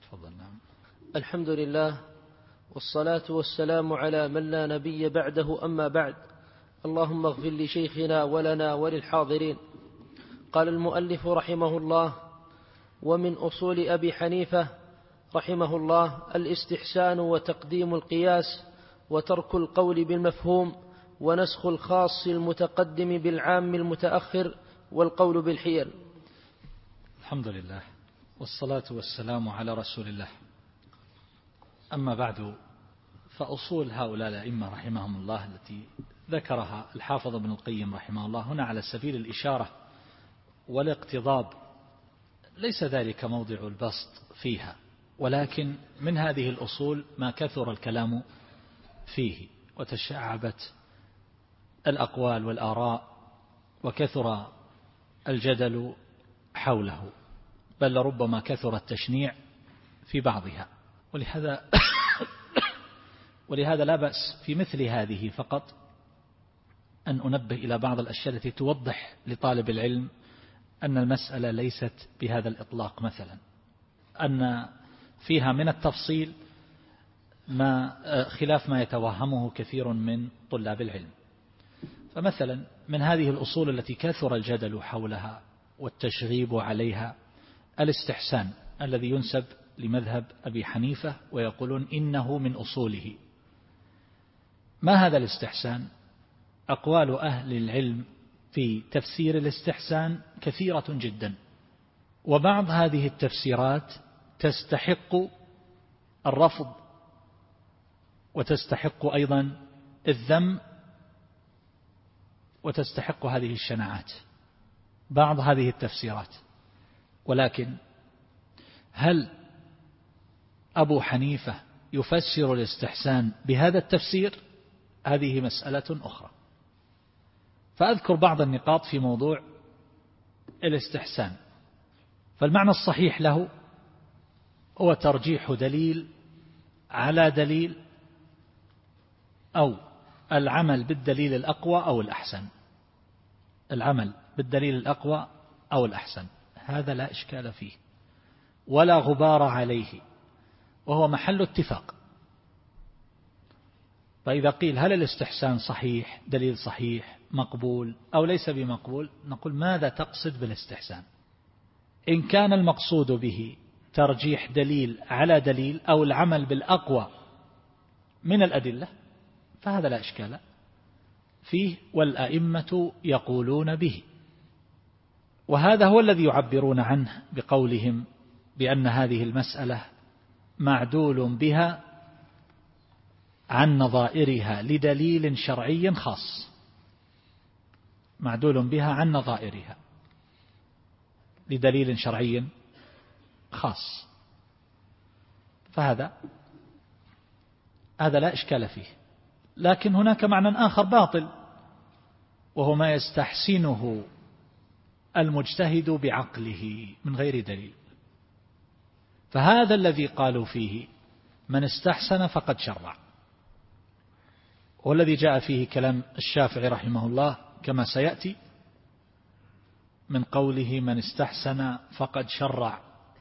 تفضل. نعم. الحمد لله والصلاة والسلام على من لا نبي بعده، أما بعد. اللهم اغفر لشيخنا ولنا وللحاضرين. قال المؤلف رحمه الله: ومن أصول أبي حنيفة رحمه الله الاستحسان وتقديم القياس وترك القول بالمفهوم ونسخ الخاص المتقدم بالعام المتأخر والقول بالحيل. الحمد لله والصلاة والسلام على رسول الله. أما بعد، فأصول هؤلاء الأئمة رحمهم الله التي ذكرها الحافظ ابن القيم رحمه الله هنا على سبيل الإشارة والاقتضاب، ليس ذلك موضع البسط فيها، ولكن من هذه الأصول ما كثر الكلام فيه وتشعبت الأقوال والآراء وكثر الجدل حوله، بل ربما كثر التشنيع في بعضها. ولهذا لا بأس في مثل هذه فقط أن أنبه إلى بعض الأشياء التي توضح لطالب العلم أن المسألة ليست بهذا الإطلاق، مثلا أن فيها من التفصيل ما خلاف ما يتوهمه كثير من طلاب العلم. فمثلا من هذه الأصول التي كثر الجدل حولها والتشغيب عليها الاستحسان الذي ينسب لمذهب أبي حنيفة ويقولون إنه من أصوله. ما هذا الاستحسان؟ أقوال أهل العلم في تفسير الاستحسان كثيرة جدا، وبعض هذه التفسيرات تستحق الرفض وتستحق أيضا الذم وتستحق هذه الشناعات، بعض هذه التفسيرات. ولكن هل أبو حنيفة يفسر الاستحسان بهذا التفسير؟ هذه مسألة أخرى. فأذكر بعض النقاط في موضوع الاستحسان. فالمعنى الصحيح له هو ترجيح دليل على دليل، أو العمل بالدليل الأقوى أو الأحسن. العمل بالدليل الأقوى أو الأحسن، هذا لا إشكال فيه ولا غبار عليه، وهو محل اتفاق. فإذا قيل هل الاستحسان صحيح، دليل صحيح مقبول أو ليس بمقبول، نقول ماذا تقصد بالاستحسان؟ إن كان المقصود به ترجيح دليل على دليل أو العمل بالأقوى من الأدلة فهذا لا إشكال فيه، والأئمة يقولون به. وهذا هو الذي يعبرون عنه بقولهم بأن هذه المسألة معدول بها عن نظائرها لدليل شرعي خاص، معدول بها عن نظائرها لدليل شرعي خاص. فهذا لا إشكال فيه. لكن هناك معنى آخر باطل، وهو ما يستحسنه المجتهد بعقله من غير دليل. فهذا الذي قالوا فيه من استحسن فقد شرع، والذي جاء فيه كلام الشافعي رحمه الله كما سيأتي من قوله من استحسن فقد شرع.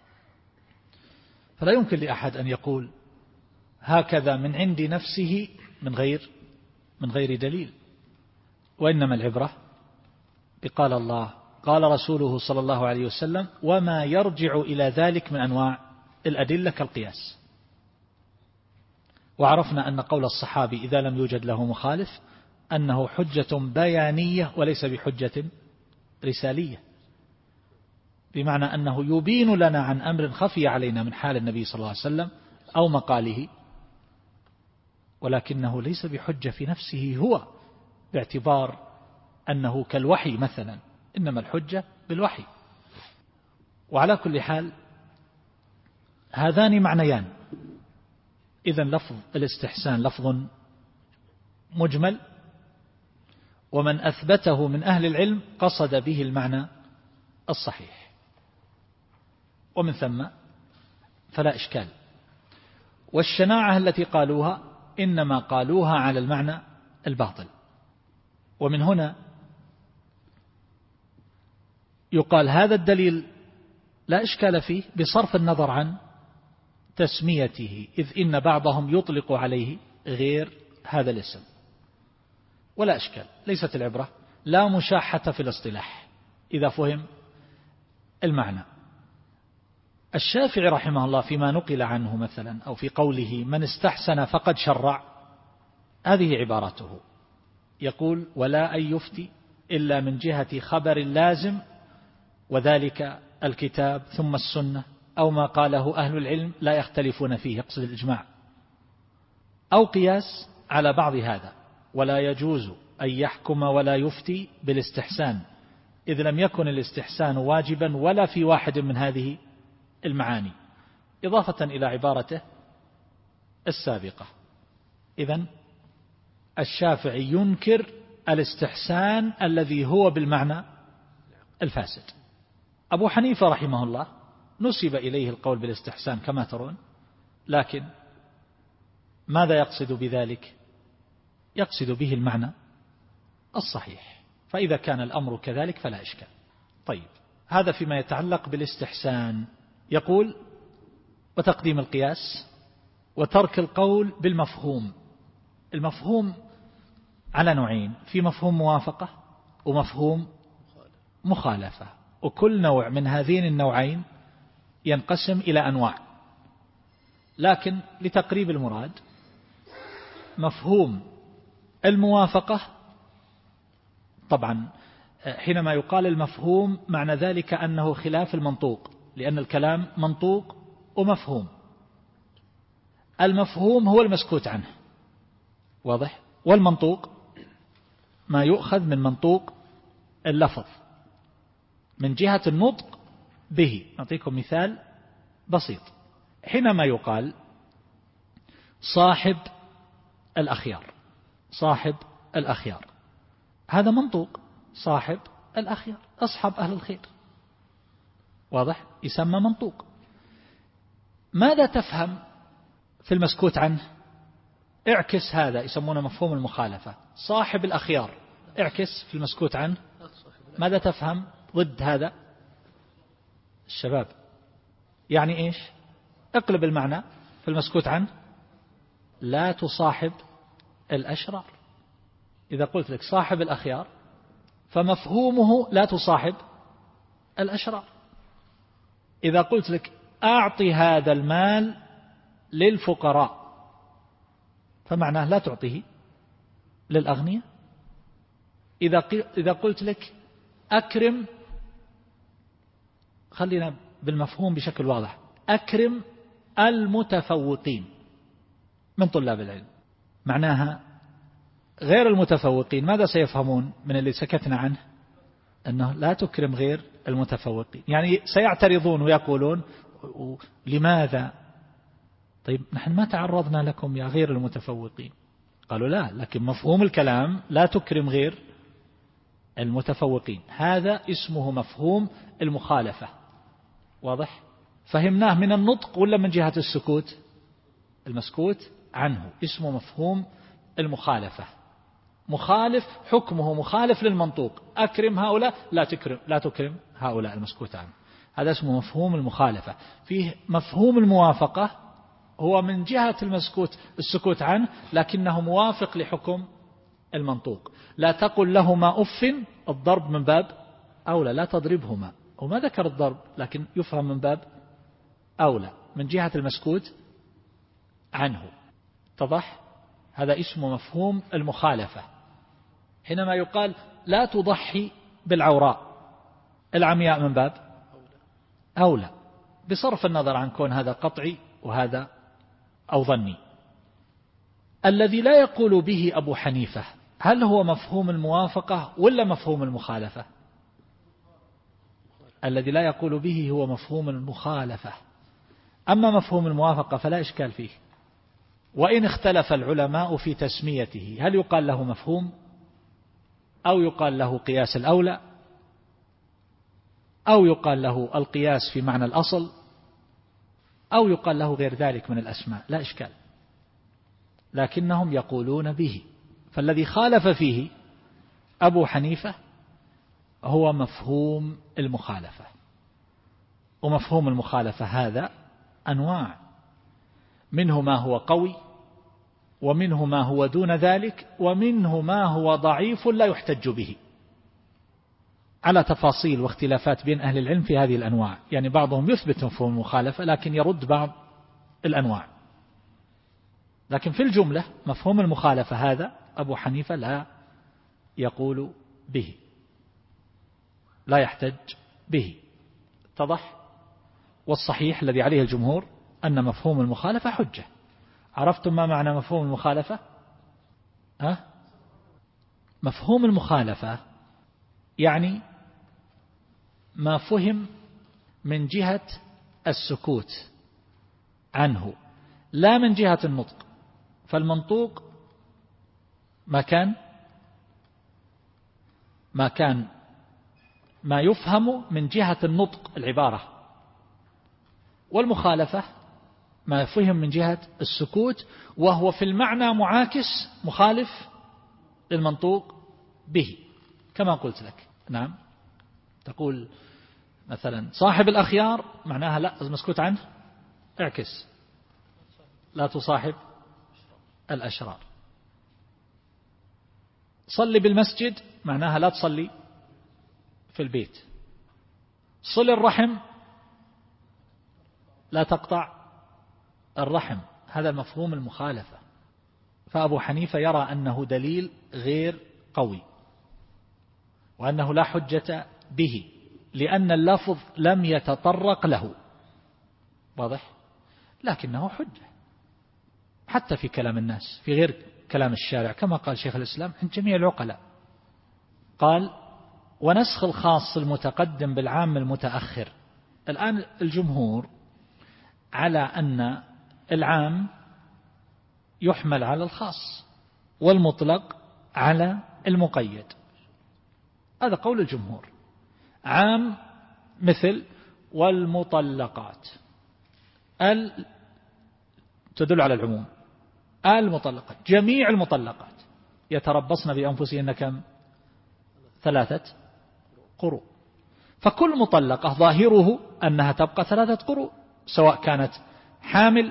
فلا يمكن لأحد أن يقول هكذا من عند نفسه من غير دليل، وإنما العبرة بقال الله قال رسوله صلى الله عليه وسلم، وما يرجع إلى ذلك من أنواع الأدلة كالقياس. وعرفنا أن قول الصحابي إذا لم يوجد له مخالف أنه حجة بيانية وليس بحجة رسالية، بمعنى أنه يبين لنا عن أمر خفي علينا من حال النبي صلى الله عليه وسلم أو مقاله، ولكنه ليس بحجة في نفسه هو، باعتبار أنه كالوحي مثلا، إنما الحجة بالوحي. وعلى كل حال هذان معنيان. إذن لفظ الاستحسان لفظ مجمل، ومن أثبته من أهل العلم قصد به المعنى الصحيح، ومن ثم فلا إشكال. والشناعة التي قالوها إنما قالوها على المعنى الباطل. ومن هنا يقال هذا الدليل لا إشكال فيه بصرف النظر عن تسميته، إذ إن بعضهم يطلق عليه غير هذا الاسم، ولا إشكال، ليست العبرة، لا مشاحة في الاصطلاح إذا فهم المعنى. الشافعي رحمه الله فيما نقل عنه مثلا أو في قوله من استحسن فقد شرع، هذه عبارته، يقول ولا أن يفتي إلا من جهة خبر لازم، وذلك الكتاب ثم السنة أو ما قاله أهل العلم لا يختلفون فيه، يقصد الإجماع، أو قياس على بعض هذا، ولا يجوز أن يحكم ولا يفتي بالاستحسان، إذ لم يكن الاستحسان واجبا ولا في واحد من هذه المعاني، إضافة إلى عبارته السابقة. إذن الشافعي ينكر الاستحسان الذي هو بالمعنى الفاسد. أبو حنيفة رحمه الله نسب إليه القول بالاستحسان كما ترون، لكن ماذا يقصد بذلك؟ يقصد به المعنى الصحيح، فإذا كان الأمر كذلك فلا إشكال. طيب، هذا فيما يتعلق بالاستحسان. يقول وتقديم القياس وترك القول بالمفهوم. المفهوم على نوعين، في مفهوم موافقة ومفهوم مخالفة، وكل نوع من هذين النوعين ينقسم إلى أنواع، لكن لتقريب المراد مفهوم الموافقة، طبعا حينما يقال المفهوم معنى ذلك أنه خلاف المنطوق، لأن الكلام منطوق ومفهوم. المفهوم هو المسكوت عنه، واضح، والمنطوق ما يؤخذ من منطوق اللفظ من جهة النطق به. نعطيكم مثال بسيط، حينما يقال صاحب الأخيار، صاحب الأخيار، هذا منطوق، صاحب الأخيار أصحاب أهل الخير، واضح، يسمى منطوق. ماذا تفهم في المسكوت عنه؟ اعكس هذا، يسمونه مفهوم المخالفة، صاحب الأخيار، اعكس في المسكوت عنه، ماذا تفهم ضد هذا؟ الشباب، يعني إيش؟ اقلب المعنى في المسكوت عنه، لا تصاحب الأشرار. إذا قلت لك صاحب الأخيار فمفهومه لا تصاحب الأشرار. إذا قلت لك أعطي هذا المال للفقراء فمعناه لا تعطيه للأغنياء. إذا قلت لك أكرم، خلينا بالمفهوم بشكل واضح، أكرم المتفوقين من طلاب العلم، معناها غير المتفوقين ماذا سيفهمون من اللي سكتنا عنه؟ أنه لا تكرم غير المتفوقين، يعني سيعترضون ويقولون لماذا؟ طيب نحن ما تعرضنا لكم يا غير المتفوقين. قالوا لا، لكن مفهوم الكلام لا تكرم غير المتفوقين، هذا اسمه مفهوم المخالفة، واضح؟ فهمناه من النطق ولا من جهة السكوت؟ المسكوت عنه اسمه مفهوم المخالفة، مخالف، حكمه مخالف للمنطوق، أكرم هؤلاء لا تكرم هؤلاء المسكوت عنه، هذا اسمه مفهوم المخالفة. فيه مفهوم الموافقة، هو من جهة السكوت عنه لكنه موافق لحكم المنطوق. لا تقل لهما أف، الضرب من باب أولى، لا تضربهما، وما ذكر الضرب لكن يفهم من باب أولى من جهة المسكوت عنه، اتضح؟ هذا اسمه مفهوم المخالفة. حينما يقال لا تضحي بالعوراء، العمياء من باب أولى، بصرف النظر عن كون هذا قطعي وهذا أو ظني. الذي لا يقول به أبو حنيفة هل هو مفهوم الموافقة ولا مفهوم المخالفة؟ الذي لا يقول به هو مفهوم المخالفة، أما مفهوم الموافقة فلا إشكال فيه، وإن اختلف العلماء في تسميته، هل يقال له مفهوم أو يقال له قياس الأولى أو يقال له القياس في معنى الأصل أو يقال له غير ذلك من الأسماء، لا إشكال، لكنهم يقولون به. فالذي خالف فيه أبو حنيفة هو مفهوم المخالفة، ومفهوم المخالفة هذا أنواع، منه ما هو قوي، ومنه ما هو دون ذلك، ومنه ما هو ضعيف لا يحتج به، على تفاصيل واختلافات بين أهل العلم في هذه الأنواع. يعني بعضهم يثبت مفهوم المخالفة لكن يرد بعض الأنواع، لكن في الجملة مفهوم المخالفة هذا أبو حنيفة لا يقول به، لا يحتج به. اتضح؟ والصحيح الذي عليه الجمهور أن مفهوم المخالفة حجة. عرفتم ما معنى مفهوم المخالفة؟ مفهوم المخالفة يعني ما فهم من جهة السكوت عنه لا من جهة النطق. فالمنطوق ما يفهم من جهة النطق العبارة، والمخالفة ما يفهم من جهة السكوت، وهو في المعنى معاكس مخالف للمنطوق به. كما قلت لك، نعم، تقول مثلا صاحب الأخيار معناها لا مسكوت عنه، اعكس لا تصاحب الأشرار. صلي بالمسجد معناها لا تصلي في البيت. صل الرحم لا تقطع الرحم. هذا مفهوم المخالفة. فأبو حنيفة يرى أنه دليل غير قوي، وأنه لا حجة به، لأن اللفظ لم يتطرق له. واضح؟ لكنه حجة حتى في كلام الناس، في غير كلام الشارع، كما قال شيخ الإسلام عند جميع العقلاء. قال: ونسخ الخاص المتقدم بالعام المتأخر. الآن الجمهور على أن العام يحمل على الخاص والمطلق على المقيد. هذا قول الجمهور. عام مثل والمطلقات، تدل على العموم. المطلقات، جميع المطلقات يتربصن بأنفسهن كم؟ 3 قروء. فكل مطلقة ظاهره أنها تبقى 3 قروء، سواء كانت حامل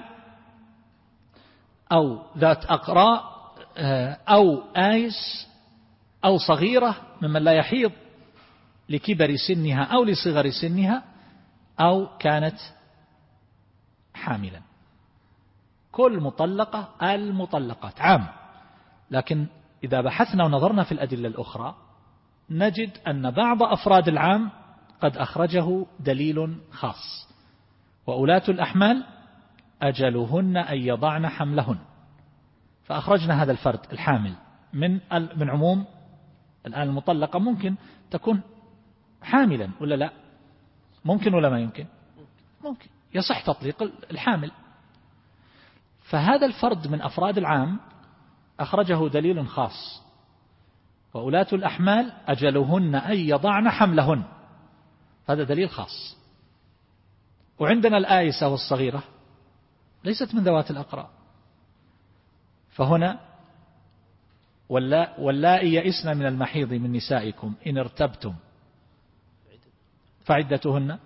أو ذات أقراء أو آيس أو صغيرة ممن لا يحيض لكبر سنها أو لصغر سنها، أو كانت حاملا. كل مطلقة المطلقات عام. لكن إذا بحثنا ونظرنا في الأدلة الأخرى نجد أن بعض أفراد العام قد أخرجه دليل خاص. وأولاة الأحمال أجلهن أن يضعن حملهن. فأخرجنا هذا الفرد الحامل من عموم. الآن المطلقة ممكن تكون حاملا ولا لا؟ ممكن ولا ما يمكن؟ ممكن، يصح تطليق الحامل. فهذا الفرد من أفراد العام أخرجه دليل خاص. وأولاة الأحمال أجلهن أن يضعن حملهن، هذا دليل خاص. وعندنا الآيسة والصغيرة ليست من ذوات الأقراء. فهنا واللائي يئسن من المحيض من نسائكم إن ارتبتم فعدتهن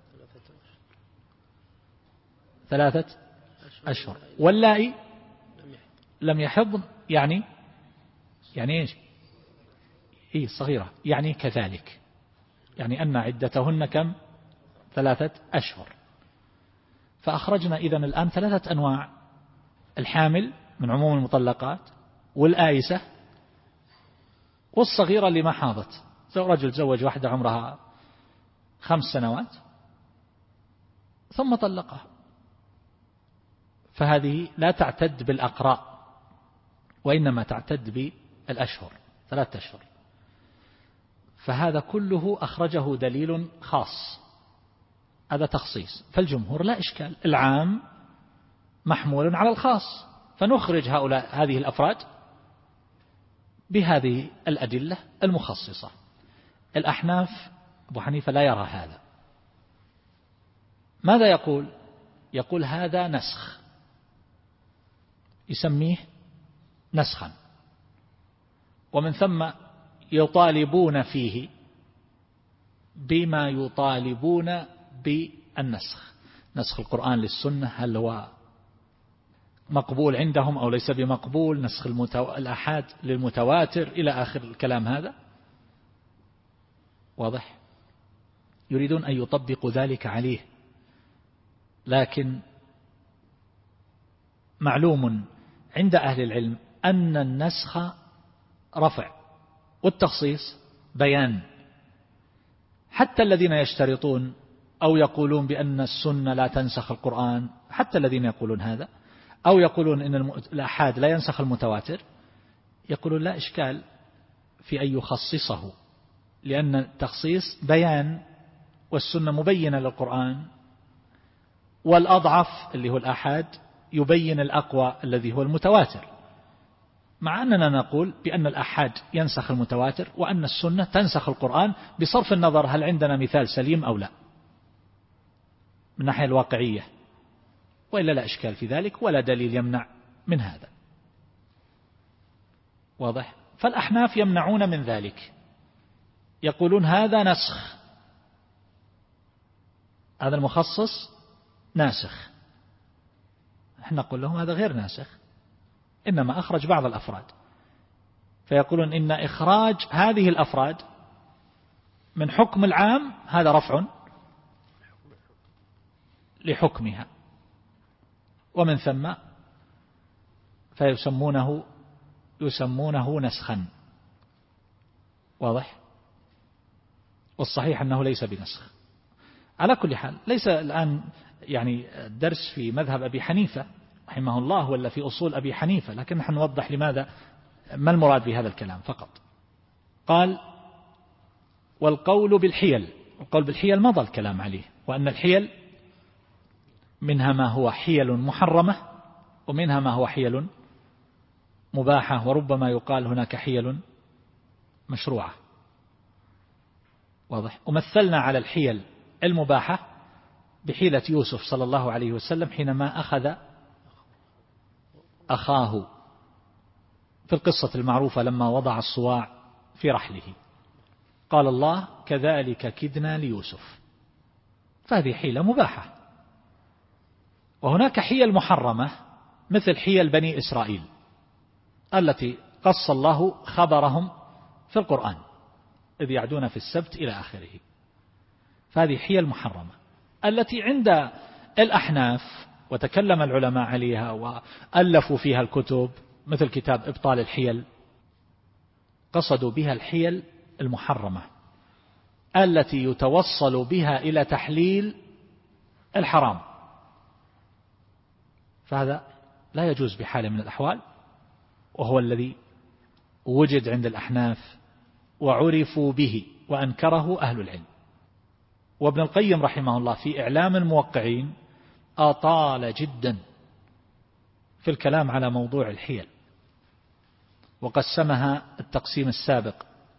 3 أشهر. واللائي لم يحضن يعني إيش؟ صغيرة، يعني كذلك، يعني أن عدتهن كم؟ 3 أشهر. فأخرجنا إذن الآن 3 أنواع: الحامل من عموم المطلقات، والآيسة، والصغيرة اللي ما حاضت. رجل زوج واحدة عمرها 5 سنوات ثم طلقها، فهذه لا تعتد بالأقراء وإنما تعتد بالأشهر، 3 أشهر. فهذا كله أخرجه دليل خاص، هذا تخصيص. فالجمهور لا إشكال، العام محمول على الخاص، فنخرج هذه الأفراد بهذه الأدلة المخصصة. الأحناف أبو حنيفة لا يرى هذا. ماذا يقول؟ يقول هذا نسخ، يسميه نسخا، ومن ثم يطالبون فيه بما يطالبون بالنسخ. نسخ القرآن للسنة هل هو مقبول عندهم أو ليس بمقبول، نسخ الآحاد للمتواتر إلى آخر الكلام هذا واضح. يريدون أن يطبقوا ذلك عليه، لكن معلوم عند أهل العلم أن النسخ رفع والتخصيص بيان. حتى الذين يشترطون أو يقولون بأن السنة لا تنسخ القرآن، حتى الذين يقولون هذا أو يقولون إن الآحاد لا ينسخ المتواتر، يقولون لا إشكال في أن يخصصه، لأن التخصيص بيان والسنة مبينة للقرآن، والأضعف اللي هو الآحاد يبين الأقوى الذي هو المتواتر، مع أننا نقول بأن الآحاد ينسخ المتواتر وأن السنة تنسخ القرآن، بصرف النظر هل عندنا مثال سليم أو لا من الناحية الواقعية، وإلا لا إشكال في ذلك ولا دليل يمنع من هذا واضح. فالأحناف يمنعون من ذلك، يقولون هذا نسخ، هذا المخصص ناسخ. احنا نقول لهم هذا غير ناسخ، إنما أخرج بعض الأفراد، فيقولون إن إخراج هذه الأفراد من حكم العام هذا رفع لحكمها، ومن ثم فيسمونه نسخا واضح. والصحيح أنه ليس بنسخ. على كل حال ليس الآن يعني الدرس في مذهب أبي حنيفة رحمه الله ولا في أصول أبي حنيفة، لكن نحن نوضح لماذا ما المراد بهذا الكلام فقط. قال والقول بالحيل، القول بالحيل مضى الكلام عليه، وأن الحيل منها ما هو حيل محرمة ومنها ما هو حيل مباحة، وربما يقال هناك حيل مشروعة واضح. ومثلنا على الحيل المباحة بحيلة يوسف صلى الله عليه وسلم حينما أخذ أخاه في القصة المعروفة لما وضع الصواع في رحله، قال الله كذلك كدنا ليوسف، فهذه حيلة مباحة. وهناك حيل محرمة مثل حيل بني إسرائيل التي قص الله خبرهم في القرآن إذ يعدون في السبت إلى آخره، فهذه حيل محرمة التي عند الأحناف وتكلم العلماء عليها وألفوا فيها الكتب مثل كتاب إبطال الحيل، قصدوا بها الحيل المحرمة التي يتوصل بها إلى تحليل الحرام، فهذا لا يجوز بحال من الأحوال، وهو الذي وجد عند الأحناف وعرفوا به وأنكره أهل العلم. وابن القيم رحمه الله في إعلام الموقعين أطال جدا في الكلام على موضوع الحيل وقسمها التقسيم السابق،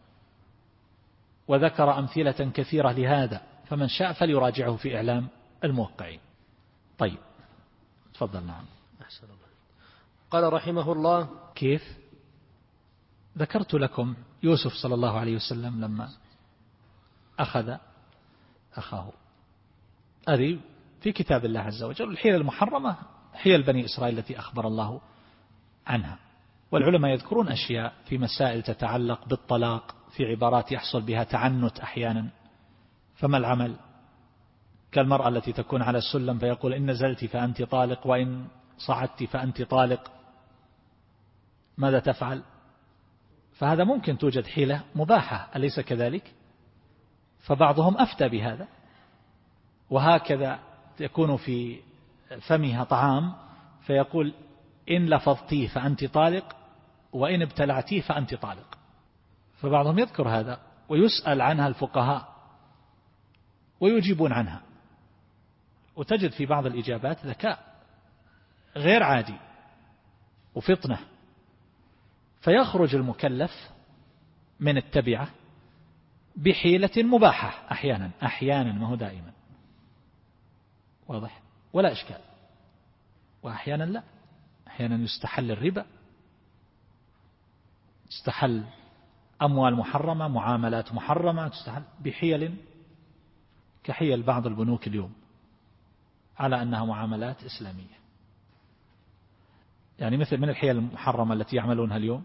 وذكر أمثلة كثيرة لهذا، فمن شاء فليراجعه في إعلام الموقعين. طيب تفضل. نعم. أحسن الله. قال رحمه الله كيف ذكرت لكم يوسف صلى الله عليه وسلم لما أخذ أخاه، هذه في كتاب الله عز وجل. الحيل المحرمة حيل بني إسرائيل التي أخبر الله عنها، والعلماء يذكرون أشياء في مسائل تتعلق بالطلاق في عبارات يحصل بها تعنت أحيانا، فما العمل؟ كالمرأة التي تكون على السلم فيقول إن نزلت فأنت طالق وإن صعدت فأنت طالق، ماذا تفعل؟ فهذا ممكن توجد حيلة مباحة أليس كذلك؟ فبعضهم أفتى بهذا. وهكذا يكون في فمها طعام فيقول إن لفظتيه فأنت طالق وإن ابتلعتيه فأنت طالق، فبعضهم يذكر هذا ويسأل عنها الفقهاء ويجيبون عنها، وتجد في بعض الإجابات ذكاء غير عادي وفطنة، فيخرج المكلف من التبعة بحيلة مباحة أحيانا ما هو دائما واضح ولا إشكال، وأحيانا لا، أحيانا يستحل الربا، يستحل أموال محرمة، معاملات محرمة تستحل بحيل كحيل بعض البنوك اليوم على أنها معاملات إسلامية. يعني مثل من الحيل المحرمة التي يعملونها اليوم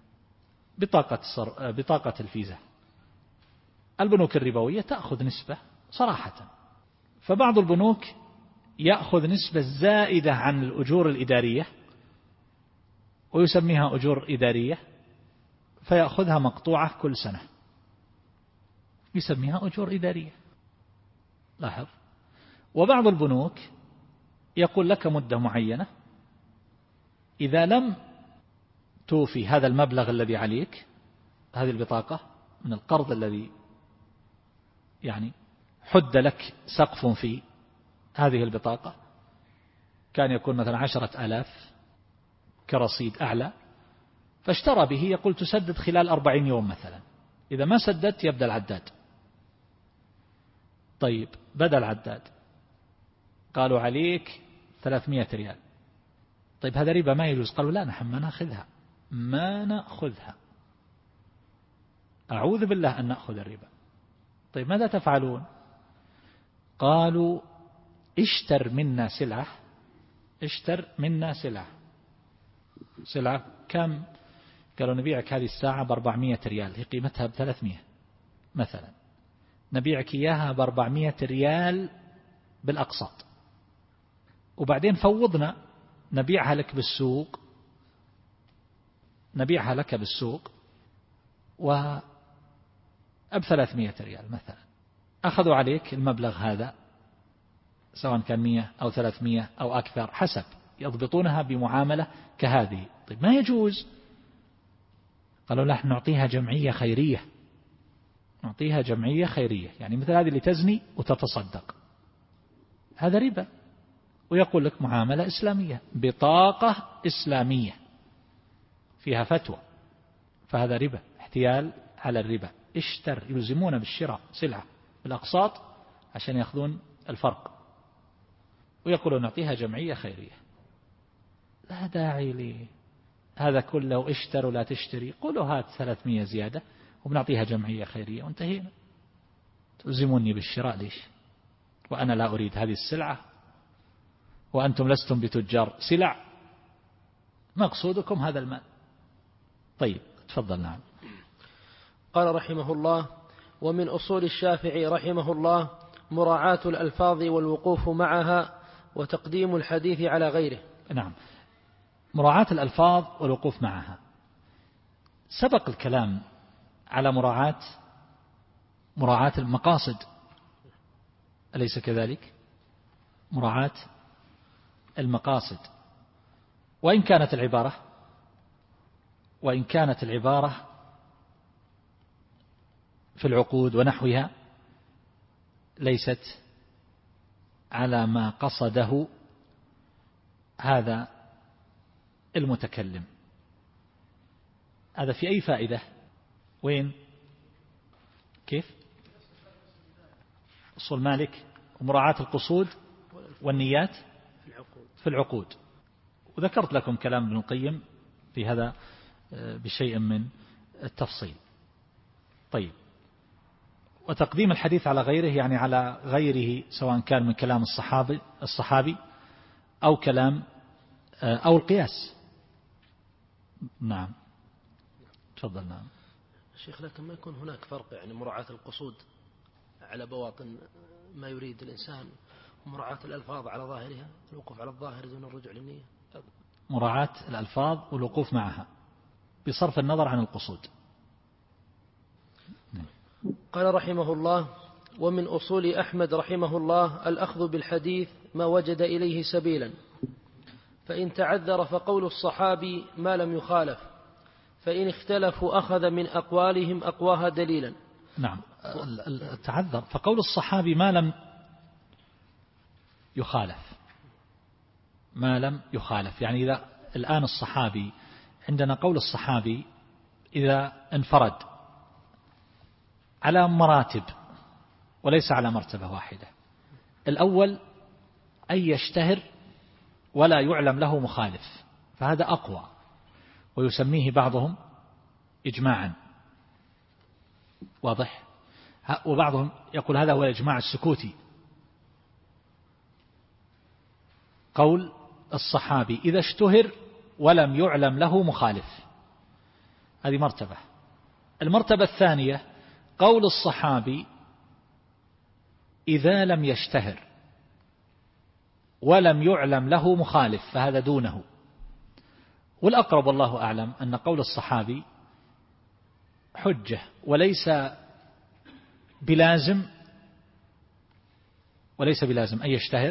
بطاقة الفيزا. البنوك الربوية تأخذ نسبة صراحة، فبعض البنوك يأخذ نسبة زائدة عن الأجور الإدارية ويسميها أجور إدارية، فيأخذها مقطوعة كل سنة يسميها أجور إدارية. لاحظ. وبعض البنوك يقول لك مدة معينة، إذا لم توفي هذا المبلغ الذي عليك، هذه البطاقة من القرض الذي يعني حد لك سقف في هذه البطاقة، كان يكون مثلا 10,000 كرصيد أعلى، فاشترى به، يقول تسدد خلال 40 يوم مثلا، إذا ما سددت يبدأ العداد. طيب بدأ العداد، قالوا عليك 300 ريال. طيب هذا ربا ما يجوز. قالوا لا، نحن ما نأخذها، أعوذ بالله أن نأخذ الربا. طيب ماذا تفعلون؟ قالوا اشتر منا سلعة كم؟ قالوا نبيعك هذه الساعة ب400 ريال، هي قيمتها ب300 مثلا، نبيعك إياها ب400 ريال بالأقساط، وبعدين فوضنا نبيعها لك بالسوق وب300 ريال مثلا. أخذوا عليك المبلغ هذا سواء كان 100 أو 300 أو أكثر، حسب، يضبطونها بمعاملة كهذه. طيب ما يجوز. قالوا لا، نعطيها جمعية خيرية، يعني مثل هذه اللي تزني وتتصدق، هذا ربا. ويقول لك معاملة إسلامية، بطاقة إسلامية فيها فتوى، فهذا ربا، احتيال على الربا. يلزمون بالشراء سلعة بالأقساط عشان يأخذون الفرق، ويقولون نعطيها جمعية خيرية. لا داعي لي هذا كله، اشتر ولا تشتري، قولوا هات 300 زيادة وبنعطيها جمعية خيرية وانتهينا. تلزموني بالشراء ليش؟ وأنا لا أريد هذه السلعة، وأنتم لستم بتجار سلع، مقصودكم هذا المال. طيب تفضل. نعم. قال رحمه الله: ومن أصول الشافعي رحمه الله مراعاة الألفاظ والوقوف معها وتقديم الحديث على غيره. نعم، مراعاة الألفاظ والوقوف معها. سبق الكلام على مراعاة المقاصد، أليس كذلك؟ مراعاة المقاصد، وإن كانت العبارة في العقود ونحوها ليست على ما قصده هذا المتكلم. هذا في أي فائدة؟ وين؟ كيف؟ أصول مالك ومراعاة القصود والنيات في العقود. وذكرت لكم كلام ابن القيم في هذا بشيء من التفصيل. طيب، وتقديم الحديث على غيره، يعني على غيره سواء كان من كلام الصحابي أو كلام أو القياس. نعم تفضل. نعم شيخ، لكن ما يكون هناك فرق، يعني مراعاة القصود على بواطن ما يريد الإنسان، ومراعاة الألفاظ على ظاهرها، الوقوف على الظاهر دون الرجوع للنية. مراعاة الألفاظ والوقوف معها بصرف النظر عن القصود. قال رحمه الله: ومن أصول أحمد رحمه الله الأخذ بالحديث ما وجد إليه سبيلا، فإن تعذر فقول الصحابي ما لم يخالف، فإن اختلفوا أخذ من أقوالهم أقواها دليلا. نعم، تعذر فقول الصحابي ما لم يخالف، يعني إذا الآن الصحابي، عندنا قول الصحابي إذا انفرد على مراتب وليس على مرتبة واحدة. الأول أن يشتهر ولا يعلم له مخالف، فهذا أقوى، ويسميه بعضهم إجماعا، واضح؟ وبعضهم يقول هذا هو الإجماع السكوتي. قول الصحابي إذا اشتهر ولم يعلم له مخالف. هذه مرتبة. المرتبة الثانية قول الصحابي إذا لم يشتهر ولم يعلم له مخالف، فهذا دونه. والأقرب والله أعلم أن قول الصحابي حجة وليس بلازم أن يشتهر،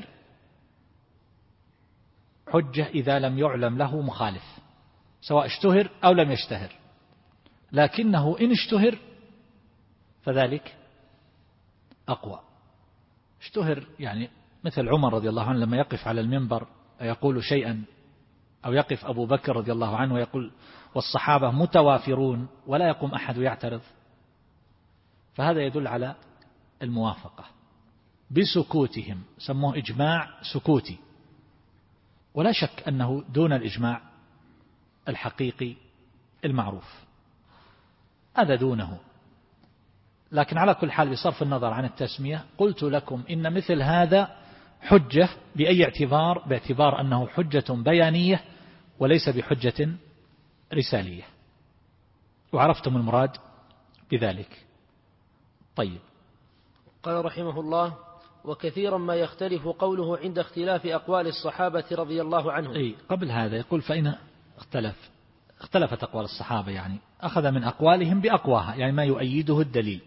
حجة إذا لم يعلم له مخالف، سواء اشتهر أو لم يشتهر، لكنه إن اشتهر فذلك أقوى. اشتهر يعني مثل عمر رضي الله عنه لما يقف على المنبر يقول شيئا، أو يقف أبو بكر رضي الله عنه ويقول والصحابة متوافرون ولا يقوم أحد يعترض، فهذا يدل على الموافقة بسكوتهم، سموه إجماع سكوتي، ولا شك أنه دون الإجماع الحقيقي المعروف، هذا دونه. لكن على كل حال بصرف النظر عن التسمية قلت لكم إن مثل هذا حجة بأي اعتبار، باعتبار أنه حجة بيانية وليس بحجة رسالية، وعرفتم المراد بذلك. طيب، قال رحمه الله: وكثيرا ما يختلف قوله عند اختلاف أقوال الصحابة رضي الله عنهم. قبل هذا يقول فإن اختلفت أقوال الصحابة، يعني أخذ من أقوالهم بأقواها، يعني ما يؤيده الدليل.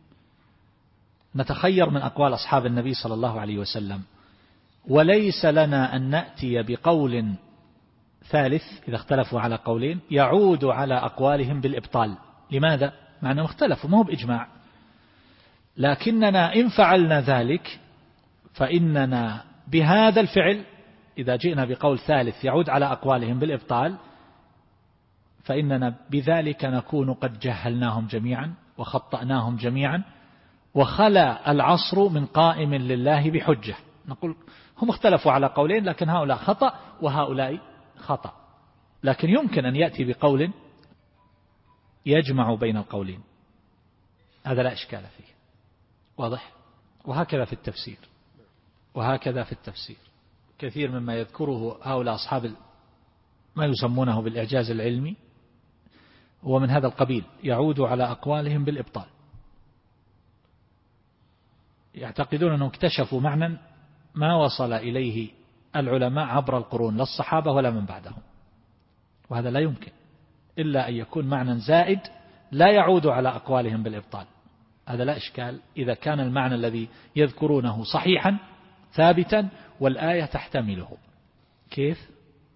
نتخير من أقوال أصحاب النبي صلى الله عليه وسلم، وليس لنا أن نأتي بقول ثالث إذا اختلفوا على قولين يعود على أقوالهم بالإبطال. لماذا؟ مع أنهم اختلفوا، ما هو بإجماع، لكننا إن فعلنا ذلك فإننا بهذا الفعل إذا جئنا بقول ثالث يعود على أقوالهم بالإبطال، فإننا بذلك نكون قد جهلناهم جميعا وخطأناهم جميعا، وخلا العصر من قائم لله بحجة. نقول هم اختلفوا على قولين، لكن هؤلاء خطأ وهؤلاء خطأ، لكن يمكن أن يأتي بقول يجمع بين القولين، هذا لا إشكال فيه. واضح؟ وهكذا في التفسير كثير مما يذكره هؤلاء أصحاب ما يسمونه بالإعجاز العلمي هو من هذا القبيل، يعود على أقوالهم بالإبطال. يعتقدون أنهم اكتشفوا معنى ما وصل إليه العلماء عبر القرون، لا الصحابة ولا من بعدهم، وهذا لا يمكن إلا أن يكون معنى زائد لا يعود على أقوالهم بالإبطال. هذا لا إشكال إذا كان المعنى الذي يذكرونه صحيحا ثابتا والآية تحتمله. كيف؟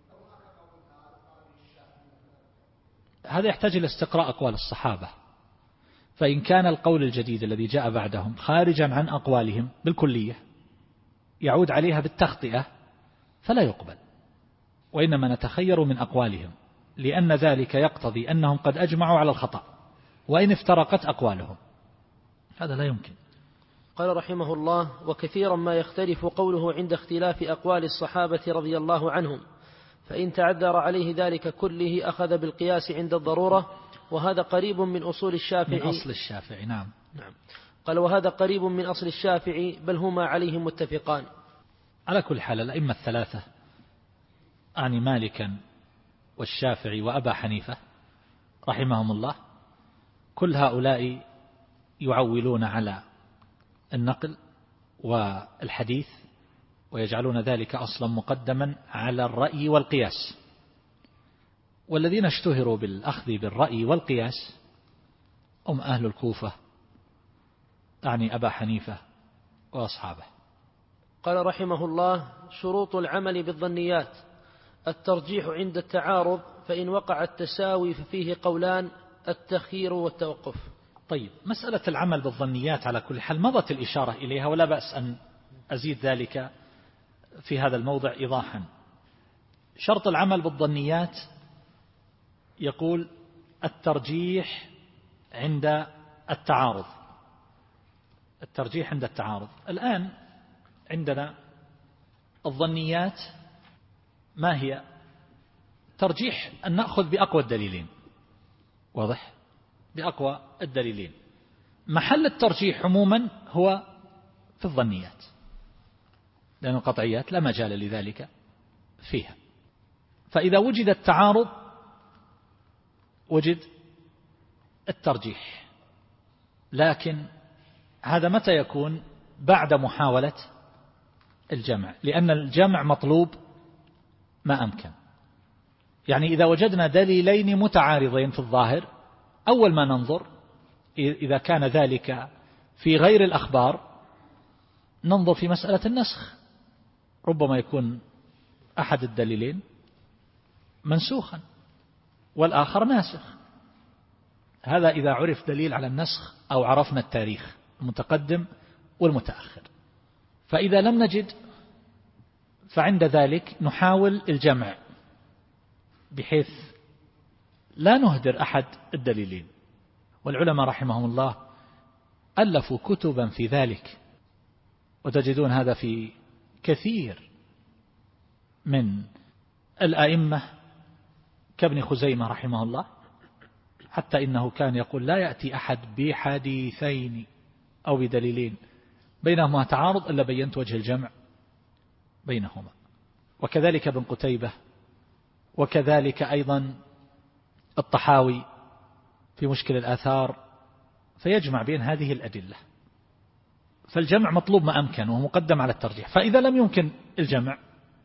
هذا يحتاج إلى استقراء أقوال الصحابة، فإن كان القول الجديد الذي جاء بعدهم خارجا عن أقوالهم بالكلية يعود عليها بالتخطئة فلا يقبل، وإنما نتخير من أقوالهم، لأن ذلك يقتضي أنهم قد أجمعوا على الخطأ وإن افترقت أقوالهم، هذا لا يمكن. قال رحمه الله: وكثيرا ما يختلف قوله عند اختلاف أقوال الصحابة رضي الله عنهم، فإن تعذر عليه ذلك كله أخذ بالقياس عند الضرورة، وهذا قريب من أصول الشافعي، من أصل الشافعي. نعم. قال: وهذا قريب من أصل الشافعي، بل هما عليه متفقان. على كل حال الأئمة الثلاثة، أعني مالكا والشافعي وأبا حنيفة رحمهم الله، كل هؤلاء يعولون على النقل والحديث، ويجعلون ذلك أصلا مقدما على الرأي والقياس. والذين اشتهروا بالأخذ بالرأي والقياس هم أهل الكوفة، أعني أبا حنيفة وأصحابه. قال رحمه الله: شروط العمل بالظنيات: الترجيح عند التعارض، فإن وقع التساوي ففيه قولان: التخيير والتوقف. طيب، مسألة العمل بالظنيات على كل حال مضت الإشارة إليها، ولا بأس أن أزيد ذلك في هذا الموضع إيضاحا. شرط العمل بالظنيات يقول الترجيح عند التعارض. الترجيح عند التعارض. الآن عندنا الظنيات ما هي؟ ترجيح أن نأخذ بأقوى الدليلين. واضح؟ بأقوى الدليلين. محل الترجيح عموما هو في الظنيات، لأن القطعيات لا مجال لذلك فيها. فإذا وجد التعارض وجد الترجيح، لكن هذا متى يكون؟ بعد محاولة الجمع، لأن الجمع مطلوب ما أمكن. يعني إذا وجدنا دليلين متعارضين في الظاهر، أول ما ننظر إذا كان ذلك في غير الأخبار ننظر في مسألة النسخ، ربما يكون أحد الدليلين منسوخا والآخر ناسخ، هذا إذا عرف دليل على النسخ أو عرفنا التاريخ المتقدم والمتأخر. فإذا لم نجد فعند ذلك نحاول الجمع بحيث لا نهدر أحد الدليلين. والعلماء رحمهم الله ألفوا كتبا في ذلك، وتجدون هذا في كثير من الأئمة كابن خزيمة رحمه الله، حتى إنه كان يقول لا يأتي أحد بحديثين أو بدليلين بينهما تعارض إلا بينت وجه الجمع بينهما. وكذلك ابن قتيبة، وكذلك أيضا الطحاوي في مشكل الآثار، فيجمع بين هذه الأدلة. فالجمع مطلوب ما أمكن وهو مقدم على الترجيح. فإذا لم يمكن الجمع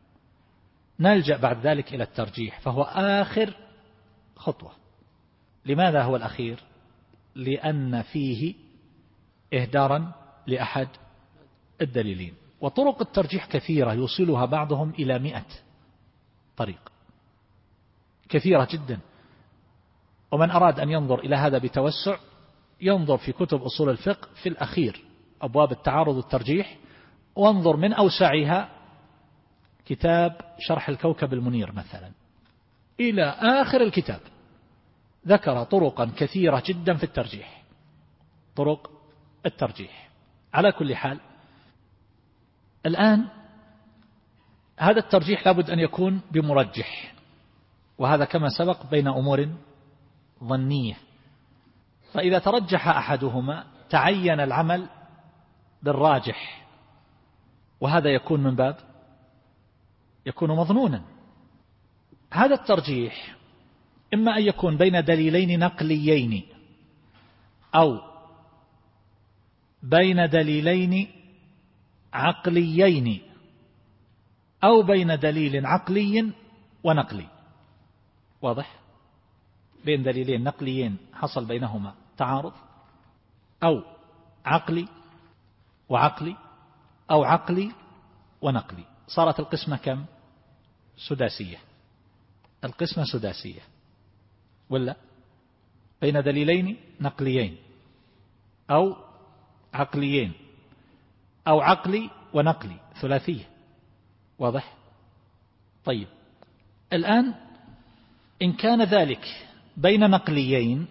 نلجأ بعد ذلك إلى الترجيح، فهو آخر خطوة. لماذا هو الأخير؟ لأن فيه إهدارا لأحد الدليلين. وطرق الترجيح كثيرة يوصلها بعضهم إلى 100 طريق، كثيرة جدا. ومن أراد أن ينظر إلى هذا بتوسع ينظر في كتب أصول الفقه في الأخير أبواب التعارض والترجيح، وانظر من أوسعها كتاب شرح الكوكب المنير مثلا إلى آخر الكتاب، ذكر طرقا كثيرة جدا في الترجيح، طرق الترجيح. على كل حال الآن هذا الترجيح لابد أن يكون بمرجح، وهذا كما سبق بين أمور ظنية. فإذا ترجح أحدهما تعين العمل بالراجح، وهذا يكون من باب يكون مظنونا. هذا الترجيح إما أن يكون بين دليلين نقليين، أو بين دليلين عقليين، أو بين دليل عقلي ونقلي. واضح؟ بين دليلين نقليين حصل بينهما تعارض، أو عقلي وعقلي، أو عقلي ونقلي. صارت القسمة كم؟ سداسية. القسمة سداسية ولا؟ بين دليلين نقليين أو عقليين أو عقلي ونقلي، ثلاثية. واضح؟ طيب الآن إن كان ذلك بين نقليين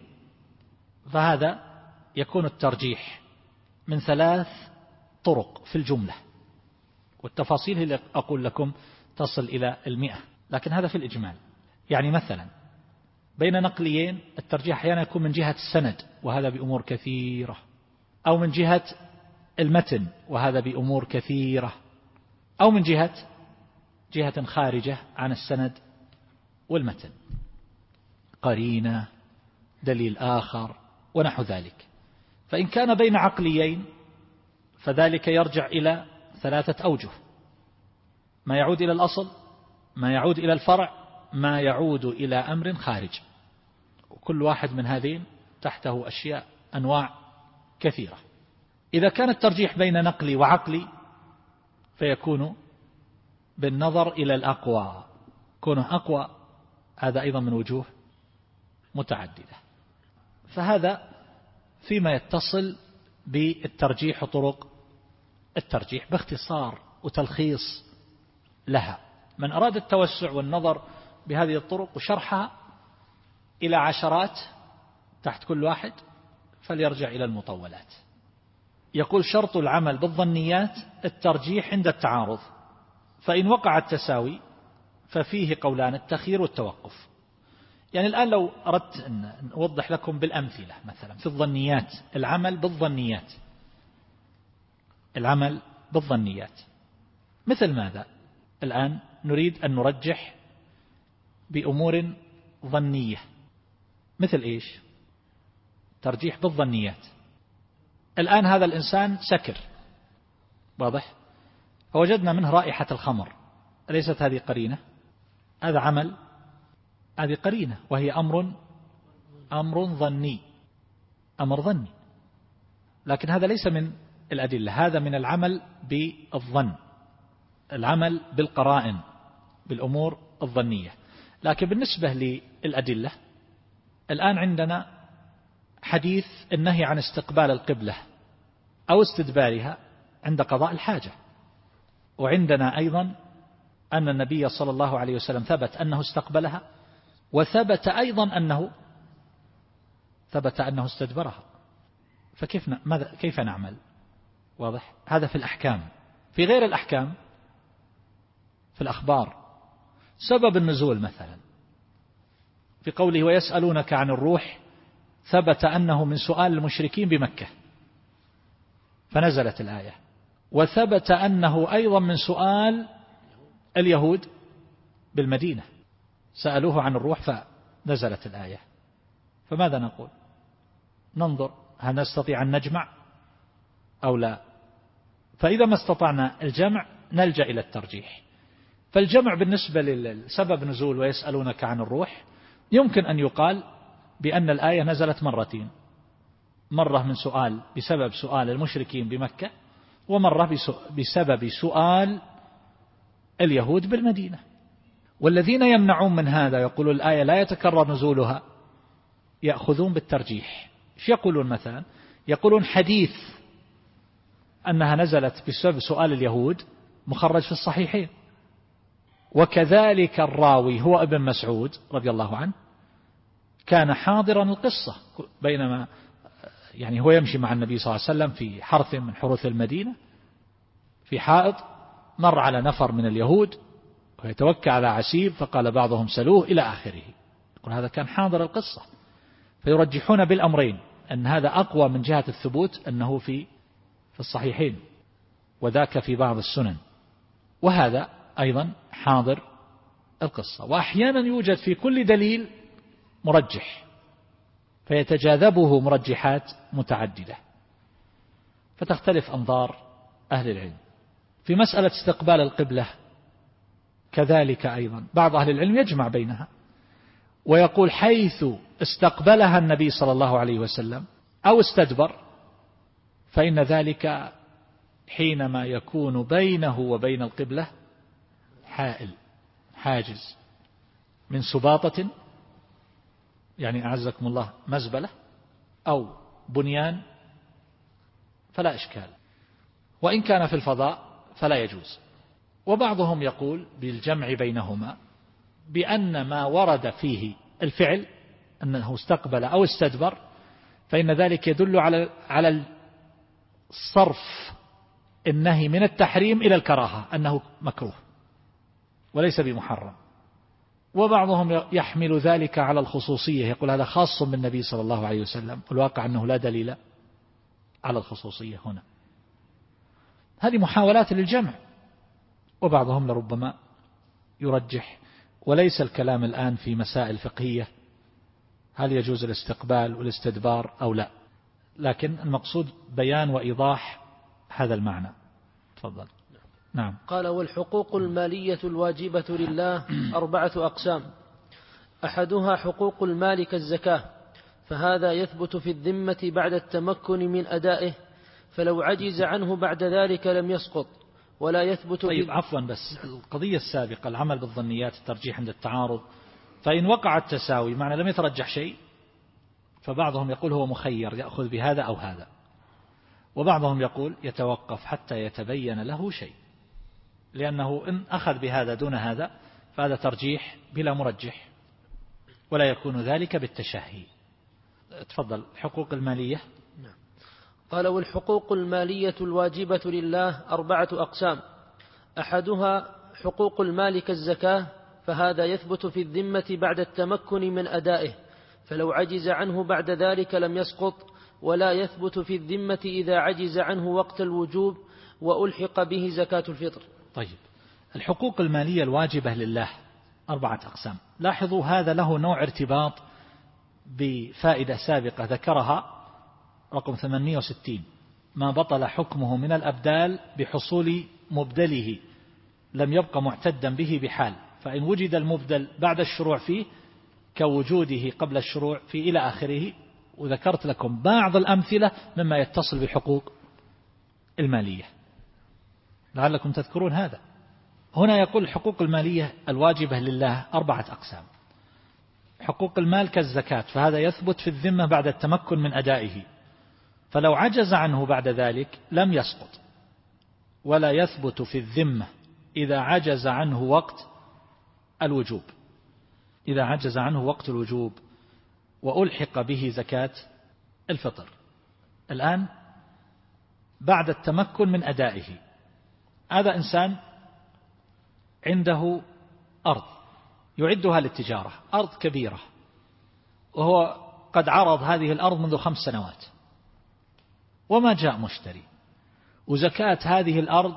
فهذا يكون الترجيح من 3 طرق في الجملة، والتفاصيل اللي أقول لكم تصل إلى 100، لكن هذا في الإجمال. يعني مثلا بين نقليين الترجيح أحيانا يكون من جهة السند، وهذا بأمور كثيرة، أو من جهة المتن، وهذا بأمور كثيرة، أو من جهة خارجة عن السند والمتن، قرينة، دليل آخر ونحو ذلك. فإن كان بين عقليين فذلك يرجع إلى 3 أوجه: ما يعود إلى الأصل، ما يعود إلى الفرع، ما يعود إلى أمر خارج. وكل واحد من هذين تحته أشياء أنواع كثيرة. إذا كان الترجيح بين نقلي وعقلي فيكون بالنظر إلى الأقوى، كونه أقوى هذا أيضا من وجوه متعددة. فهذا فيما يتصل بالترجيح وطرق الترجيح باختصار وتلخيص لها. من أراد التوسع والنظر بهذه الطرق وشرحها إلى عشرات تحت كل واحد فليرجع إلى المطولات. يقول: شرط العمل بالظنيات الترجيح عند التعارض، فإن وقع التساوي ففيه قولان: التخيير والتوقف. يعني الآن لو أردت أن أوضح لكم بالأمثلة، مثلا في الظنيات، العمل بالظنيات، العمل بالظنيات مثل ماذا؟ الآن نريد أن نرجح بأمور ظنية، مثل إيش؟ ترجيح بالظنيات. الآن هذا الإنسان سكر، واضح؟ فوجدنا منه رائحة الخمر، أليست هذه قرينة؟ هذا عمل، هذه قرينة، وهي أمر ظني، أمر ظني، لكن هذا ليس من الأدلة، هذا من العمل بالظن، العمل بالقرائن، بالأمور الظنية. لكن بالنسبة للأدلة، الآن عندنا حديث النهي عن استقبال القبلة أو استدبارها عند قضاء الحاجة، وعندنا أيضا أن النبي صلى الله عليه وسلم ثبت أنه استقبلها، وثبت أيضا أنه استدبرها. كيف نعمل؟ واضح؟ هذا في الأحكام. في غير الأحكام، في الأخبار، سبب النزول مثلا في قوله ويسألونك عن الروح، ثبت أنه من سؤال المشركين بمكة فنزلت الآية، وثبت أنه أيضا من سؤال اليهود بالمدينة، سألوه عن الروح فنزلت الآية. فماذا نقول؟ ننظر هل نستطيع أن نجمع أو لا؟ فإذا ما استطعنا الجمع نلجأ إلى الترجيح. فالجمع بالنسبة لسبب نزول ويسألونك عن الروح يمكن أن يقال بأن الآية نزلت مرتين، مرة من بسبب سؤال المشركين بمكة، ومرة بسبب سؤال اليهود بالمدينة. والذين يمنعون من هذا يقولون الآية لا يتكرر نزولها، يأخذون بالترجيح. ايش يقولون مثلا؟ يقولون حديث أنها نزلت بسبب سؤال اليهود مخرج في الصحيحين، وكذلك الراوي هو ابن مسعود رضي الله عنه كان حاضرا القصة، بينما هو يمشي مع النبي صلى الله عليه وسلم في حرث من حروث المدينة في حائط، مر على نفر من اليهود ويتوكى على عسيب، فقال بعضهم سلوه إلى آخره. يقول هذا كان حاضر القصة. فيرجحون بالأمرين، أن هذا أقوى من جهة الثبوت أنه في الصحيحين، وذاك في بعض السنن، وهذا أيضا حاضر القصة. وأحيانا يوجد في كل دليل مرجح، فيتجاذبه مرجحات متعددة، فتختلف أنظار أهل العلم. في مسألة استقبال القبلة كذلك أيضا بعض أهل العلم يجمع بينها، ويقول حيث استقبلها النبي صلى الله عليه وسلم أو استدبر، فإن ذلك حينما يكون بينه وبين القبلة حائل، حاجز من سباطة، أعزكم الله مزبلة أو بنيان، فلا إشكال. وإن كان في الفضاء فلا يجوز. وبعضهم يقول بالجمع بينهما بأن ما ورد فيه الفعل أنه استقبل أو استدبر، فإن ذلك يدل على الصرف النهي من التحريم إلى الكراهة، أنه مكروه وليس بمحرم. وبعضهم يحمل ذلك على الخصوصية، يقول هذا خاص بالنبي صلى الله عليه وسلم، والواقع أنه لا دليل على الخصوصية هنا. هذه محاولات للجمع، وبعضهم لربما يرجح. وليس الكلام الآن في مسائل فقهية هل يجوز الاستقبال والاستدبار أو لا، لكن المقصود بيان وإيضاح هذا المعنى. تفضل. نعم. قال والحقوق المالية الواجبة لله 4 أقسام. أحدها حقوق المال كالزكاة، فهذا يثبت في الذمة بعد التمكن من أدائه، فلو عجز عنه بعد ذلك لم يسقط، ولا يثبت. طيب عفوا، بس القضية السابقة العمل بالظنيات، الترجيح عند التعارض، فإن وقع التساوي معنى لم يترجح شيء، فبعضهم يقول هو مخير يأخذ بهذا أو هذا، وبعضهم يقول يتوقف حتى يتبين له شيء، لأنه إن أخذ بهذا دون هذا فهذا ترجيح بلا مرجح، ولا يكون ذلك بالتشهي. تفضل. حقوق المالية. قال والحقوق المالية الواجبة لله 4 أقسام. أحدها حقوق المال كالزكاة، فهذا يثبت في الذمة بعد التمكن من أدائه، فلو عجز عنه بعد ذلك لم يسقط، ولا يثبت في الذمة إذا عجز عنه وقت الوجوب وألحق به زكاة الفطر. طيب، الحقوق المالية الواجبة لله 4 أقسام. لاحظوا هذا له نوع ارتباط بفائدة سابقة ذكرها رقم 860: ما بطل حكمه من الأبدال بحصول مبدله لم يبقى معتدا به بحال، فإن وجد المبدل بعد الشروع فيه كوجوده قبل الشروع فيه إلى آخره. وذكرت لكم بعض الأمثلة مما يتصل بالحقوق المالية لعلكم تذكرون هذا. هنا يقول الحقوق المالية الواجبة لله 4 أقسام. حقوق المال كالزكاة، فهذا يثبت في الذمة بعد التمكن من أدائه، فلو عجز عنه بعد ذلك لم يسقط، ولا يثبت في الذمة إذا عجز عنه وقت الوجوب، إذا عجز عنه وقت الوجوب وألحق به زكاة الفطر. الآن بعد التمكن من أدائه، هذا إنسان عنده أرض يعدها للتجارة، أرض كبيرة، وهو قد عرض هذه الأرض منذ 5 سنوات وما جاء مشتري، وزكاة هذه الأرض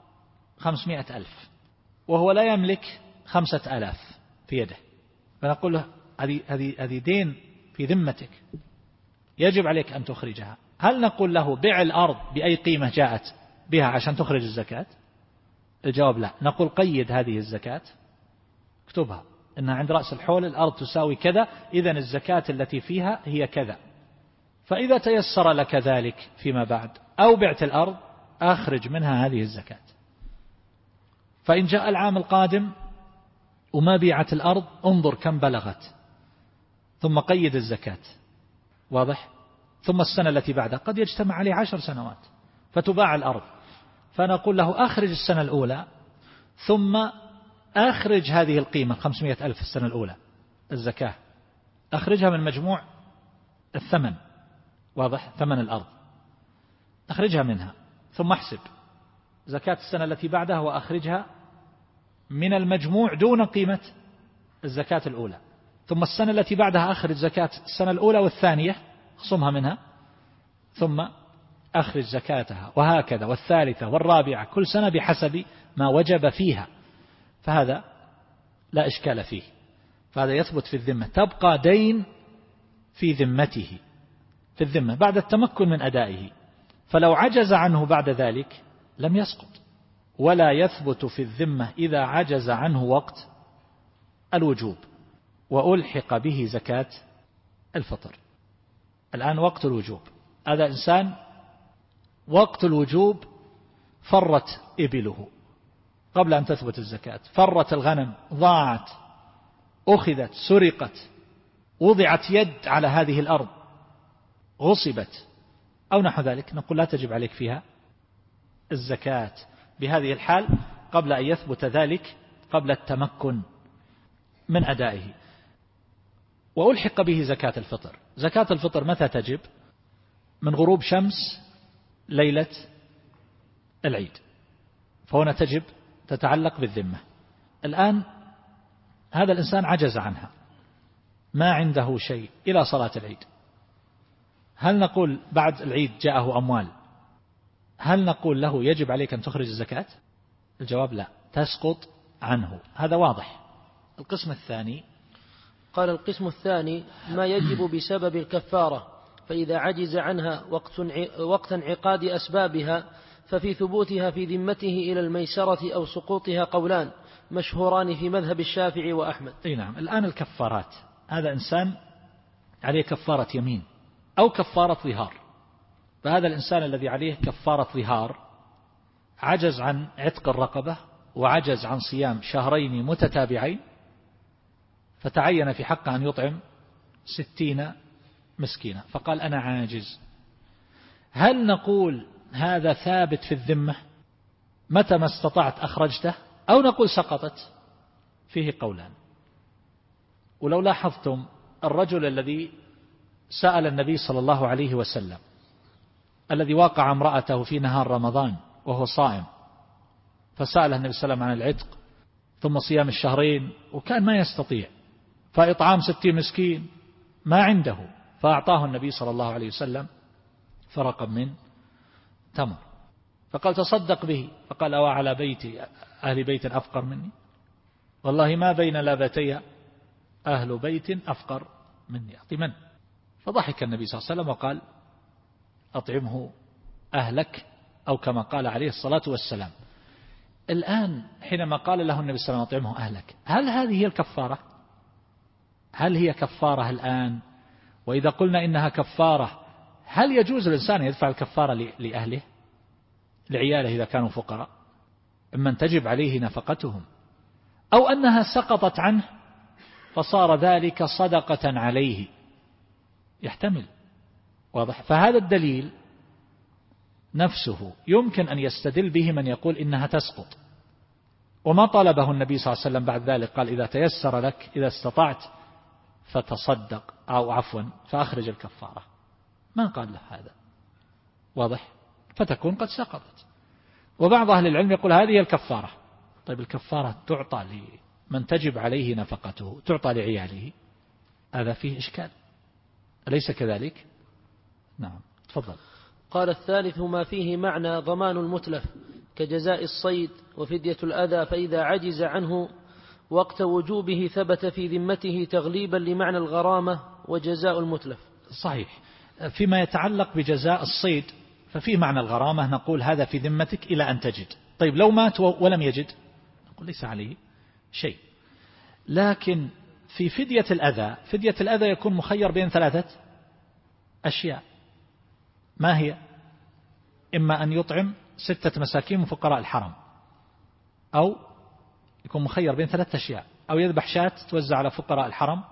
500,000 وهو لا يملك 5,000 في يده، فنقول له هذه دين في ذمتك يجب عليك أن تخرجها. هل نقول له بيع الأرض بأي قيمة جاءت بها عشان تخرج الزكاة؟ الجواب لا. نقول قيد هذه الزكاة، اكتبها إنها عند رأس الحول الأرض تساوي كذا، إذن الزكاة التي فيها هي كذا. فإذا تيسر لك ذلك فيما بعد أو بعت الأرض أخرج منها هذه الزكاة. فإن جاء العام القادم وما بيعت الأرض انظر كم بلغت ثم قيد الزكاة، واضح؟ ثم السنة التي بعدها قد يجتمع عليه 10 سنوات فتباع الأرض، فنقول له أخرج السنة الأولى ثم أخرج هذه القيمة 500,000 السنة الأولى الزكاة، أخرجها من مجموع الثمن، واضح؟ ثمن الأرض أخرجها منها، ثم أحسب زكاة السنة التي بعدها وأخرجها من المجموع دون قيمة الزكاة الأولى، ثم السنة التي بعدها أخرج زكاة السنة الأولى والثانية خصمها منها ثم أخرج زكاتها، وهكذا، والثالثة والرابعة، كل سنة بحسب ما وجب فيها. فهذا لا إشكال فيه، فهذا يثبت في الذمة، تبقى دين في ذمته في الذمة بعد التمكن من أدائه، فلو عجز عنه بعد ذلك لم يسقط، ولا يثبت في الذمة إذا عجز عنه وقت الوجوب وألحق به زكاة الفطر. الآن وقت الوجوب، هذا إنسان وقت الوجوب فرت إبله قبل أن تثبت الزكاة، فرت الغنم، ضاعت، أخذت، سرقت، وضعت يد على هذه الأرض، غصبت أو نحو ذلك، نقول لا تجب عليك فيها الزكاة بهذه الحال قبل أن يثبت ذلك، قبل التمكن من أدائه. وألحق به زكاة الفطر. زكاة الفطر متى تجب؟ من غروب شمس ليلة العيد، فهنا تجب، تتعلق بالذمة. الآن هذا الإنسان عجز عنها، ما عنده شيء إلى صلاة العيد، هل نقول بعد العيد جاءه أموال، هل نقول له يجب عليك أن تخرج الزكاة؟ الجواب لا، تسقط عنه، هذا واضح. القسم الثاني، قال القسم الثاني ما يجب بسبب الكفارة، فإذا عجز عنها وقت انعقاد أسبابها ففي ثبوتها في ذمته إلى الميسرة أو سقوطها قولان مشهوران في مذهب الشافعي وأحمد. أي نعم. الآن الكفارات، هذا إنسان عليه كفارة يمين أو كفارة ظهار، فهذا الإنسان الذي عليه كفارة ظهار عجز عن عتق الرقبة وعجز عن صيام 2 متتابعين، فتعين في حقه أن يطعم 60 مسكينا، فقال أنا عاجز. هل نقول هذا ثابت في الذمة متى ما استطعت أخرجته، أو نقول سقطت؟ فيه قولان. ولو لاحظتم الرجل الذي سأل النبي صلى الله عليه وسلم، الذي واقع امرأته في نهار رمضان وهو صائم، فسأله النبي صلى الله عليه وسلم عن العتق ثم صيام 2 وكان ما يستطيع، فإطعام 60 مسكين ما عنده، فأعطاه النبي صلى الله عليه وسلم فرقا من تمر، فقال تصدق به، فقال أو على بيتي أهل بيت أفقر مني؟ والله ما بين لابتيها أهل بيت أفقر مني أعطي من. فضحك النبي صلى الله عليه وسلم وقال أطعمه أهلك، أو كما قال عليه الصلاة والسلام. الآن حينما قال له النبي صلى الله عليه وسلم أطعمه أهلك، هل هذه هي الكفارة؟ هل هي كفارة الآن؟ وإذا قلنا إنها كفارة، هل يجوز الإنسان يدفع الكفارة لأهله، لعياله إذا كانوا فقراء، ممن تجب عليه نفقتهم، أو أنها سقطت عنه فصار ذلك صدقة عليه؟ يحتمل، واضح. فهذا الدليل نفسه يمكن أن يستدل به من يقول إنها تسقط، وما طلبه النبي صلى الله عليه وسلم بعد ذلك، قال إذا تيسر لك إذا استطعت فتصدق، أو عفوا فأخرج الكفارة، ما قال له هذا، واضح. فتكون قد سقطت. وبعض أهل العلم يقول هذه الكفارة. طيب الكفارة تعطى لمن تجب عليه نفقته، تعطى لعياله، هذا فيه إشكال، أليس كذلك؟ نعم، تفضل. قال الثالث ما فيه معنى ضمان المتلف كجزاء الصيد وفدية الأذى، فإذا عجز عنه وقت وجوبه ثبت في ذمته تغليبا لمعنى الغرامة وجزاء المتلف. صحيح. فيما يتعلق بجزاء الصيد ففيه معنى الغرامة، نقول هذا في ذمتك إلى أن تجد. طيب لو مات ولم يجد، نقول ليس عليه شيء. لكن في فدية الأذى، فدية الأذى يكون مخير بين 3 أشياء. ما هي؟ إما أن يطعم 6 مساكين من فقراء الحرم، أو يكون مخير بين 3 أشياء، أو يذبح شاة توزع على فقراء الحرم،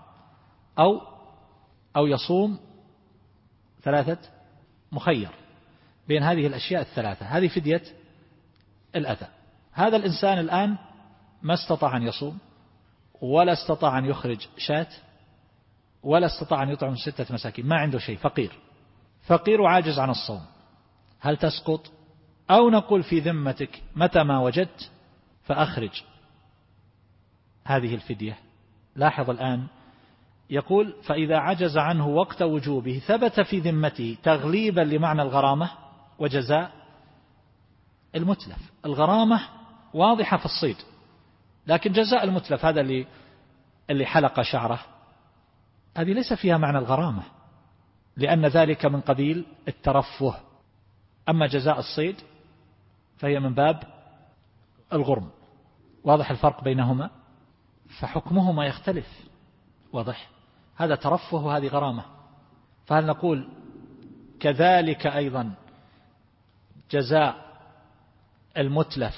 أو يصوم 3، مخير بين هذه الأشياء 3. هذه فدية الأذى. هذا الإنسان الآن ما استطاع أن يصوم، ولا استطاع أن يخرج شاة، ولا استطاع أن يطعم 6 مساكين، ما عنده شيء، فقير وعاجز عن الصوم. هل تسقط؟ أو نقول في ذمتك متى ما وجدت فأخرج هذه الفدية. لاحظ الآن يقول فإذا عجز عنه وقت وجوبه ثبت في ذمته تغليبا لمعنى الغرامة وجزاء المتلف. الغرامة واضحة في الصيد، لكن جزاء المتلف هذا اللي حلق شعره، هذه ليس فيها معنى الغرامة، لأن ذلك من قبيل الترفه. أما جزاء الصيد فهي من باب الغرم. واضح الفرق بينهما؟ فحكمهما يختلف، واضح. هذا ترفه وهذه غرامة. فهل نقول كذلك أيضا جزاء المتلف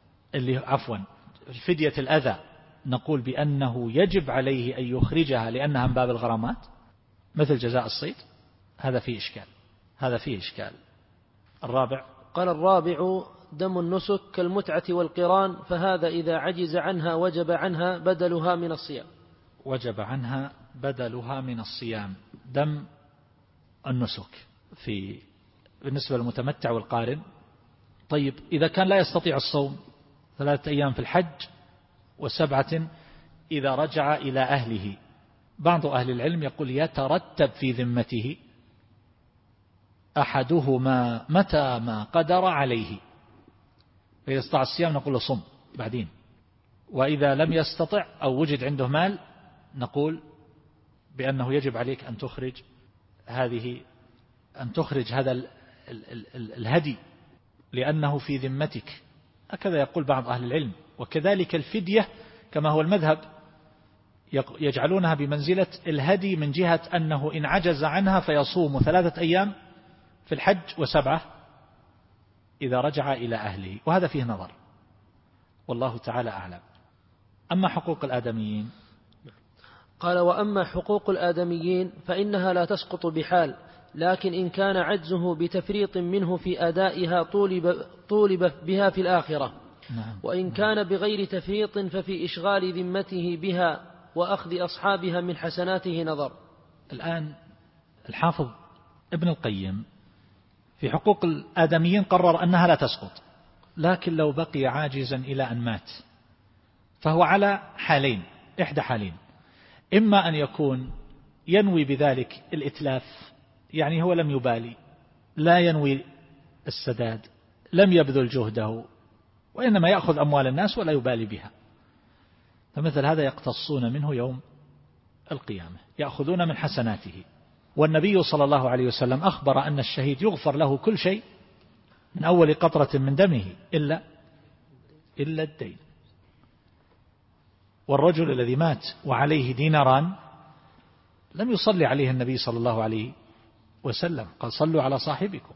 فدية الأذى، نقول بأنه يجب عليه أن يخرجها لأنها من باب الغرامات مثل جزاء الصيد؟ هذا فيه إشكال. الرابع، قال الرابع دم النسك كالمتعة والقران، فهذا إذا عجز عنها وجب عنها بدلها من الصيام. دم النسك بالنسبة للمتمتع والقارن. طيب إذا كان لا يستطيع الصوم 3 أيام في الحج و7 إذا رجع إلى أهله، بعض أهل العلم يقول يترتب في ذمته أحدهما متى ما قدر عليه، فإذا استطاع الصيام نقول له صم بعدين، وإذا لم يستطع أو وجد عنده مال نقول بأنه يجب عليك أن تخرج هذا الهدي لأنه في ذمتك. هكذا يقول بعض أهل العلم. وكذلك الفدية كما هو المذهب يجعلونها بمنزلة الهدي، من جهة أنه إن عجز عنها فيصوم 3 أيام في الحج و7 إذا رجع إلى أهله، وهذا فيه نظر، والله تعالى أعلم. أما حقوق الآدميين، قال وأما حقوق الآدميين فإنها لا تسقط بحال، لكن إن كان عجزه بتفريط منه في أدائها طولب بها في الآخرة. نعم. وإن كان بغير تفريط ففي إشغال ذمته بها وأخذ أصحابها من حسناته نظر. الآن الحافظ ابن القيم في حقوق الآدميين قرر أنها لا تسقط، لكن لو بقي عاجزا إلى أن مات فهو على حالين، إحدى حالين: إما أن يكون ينوي بذلك الإتلاف، يعني هو لم يبالي، لا ينوي السداد، لم يبذل جهده، وإنما يأخذ أموال الناس ولا يبالي بها، فمثل هذا يقتصون منه يوم القيامة، يأخذون من حسناته. والنبي صلى الله عليه وسلم أخبر أن الشهيد يغفر له كل شيء من أول قطرة من دمه إلا الدين. والرجل الذي مات وعليه ديناران لم يصلي عليه النبي صلى الله عليه وسلم، قال صلوا على صاحبكم.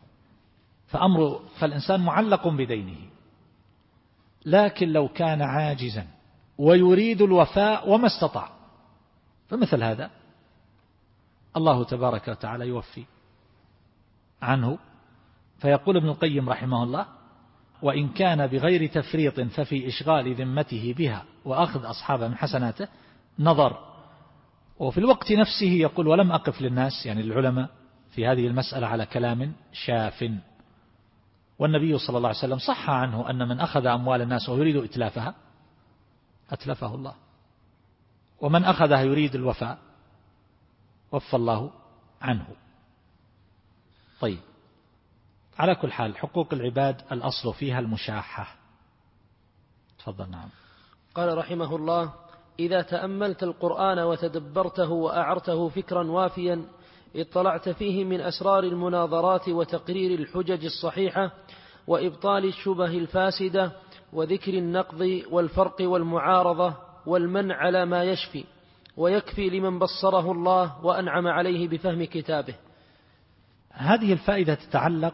فالإنسان معلق بدينه. لكن لو كان عاجزا ويريد الوفاء وما استطاع، فمثل هذا الله تبارك وتعالى يوفي عنه. فيقول ابن القيم رحمه الله: وإن كان بغير تفريط ففي إشغال ذمته بها وأخذ أصحابها من حسناته نظر. وفي الوقت نفسه يقول: ولم أقف للناس، يعني العلماء، في هذه المسألة على كلام شاف. والنبي صلى الله عليه وسلم صح عنه أن من أخذ أموال الناس ويريد إتلافها أتلفه الله، ومن أخذها يريد الوفاء وفى الله عنه. طيب، على كل حال حقوق العباد الأصل فيها المشاحة. تفضل. نعم. قال رحمه الله: إذا تأملت القرآن وتدبرته وأعرته فكرا وافيا اطلعت فيه من أسرار المناظرات وتقرير الحجج الصحيحة وإبطال الشبه الفاسدة وذكر النقض والفرق والمعارضة والمنع على ما يشفي، ويكفي لمن بصره الله وأنعم عليه بفهم كتابه. هذه الفائدة تتعلق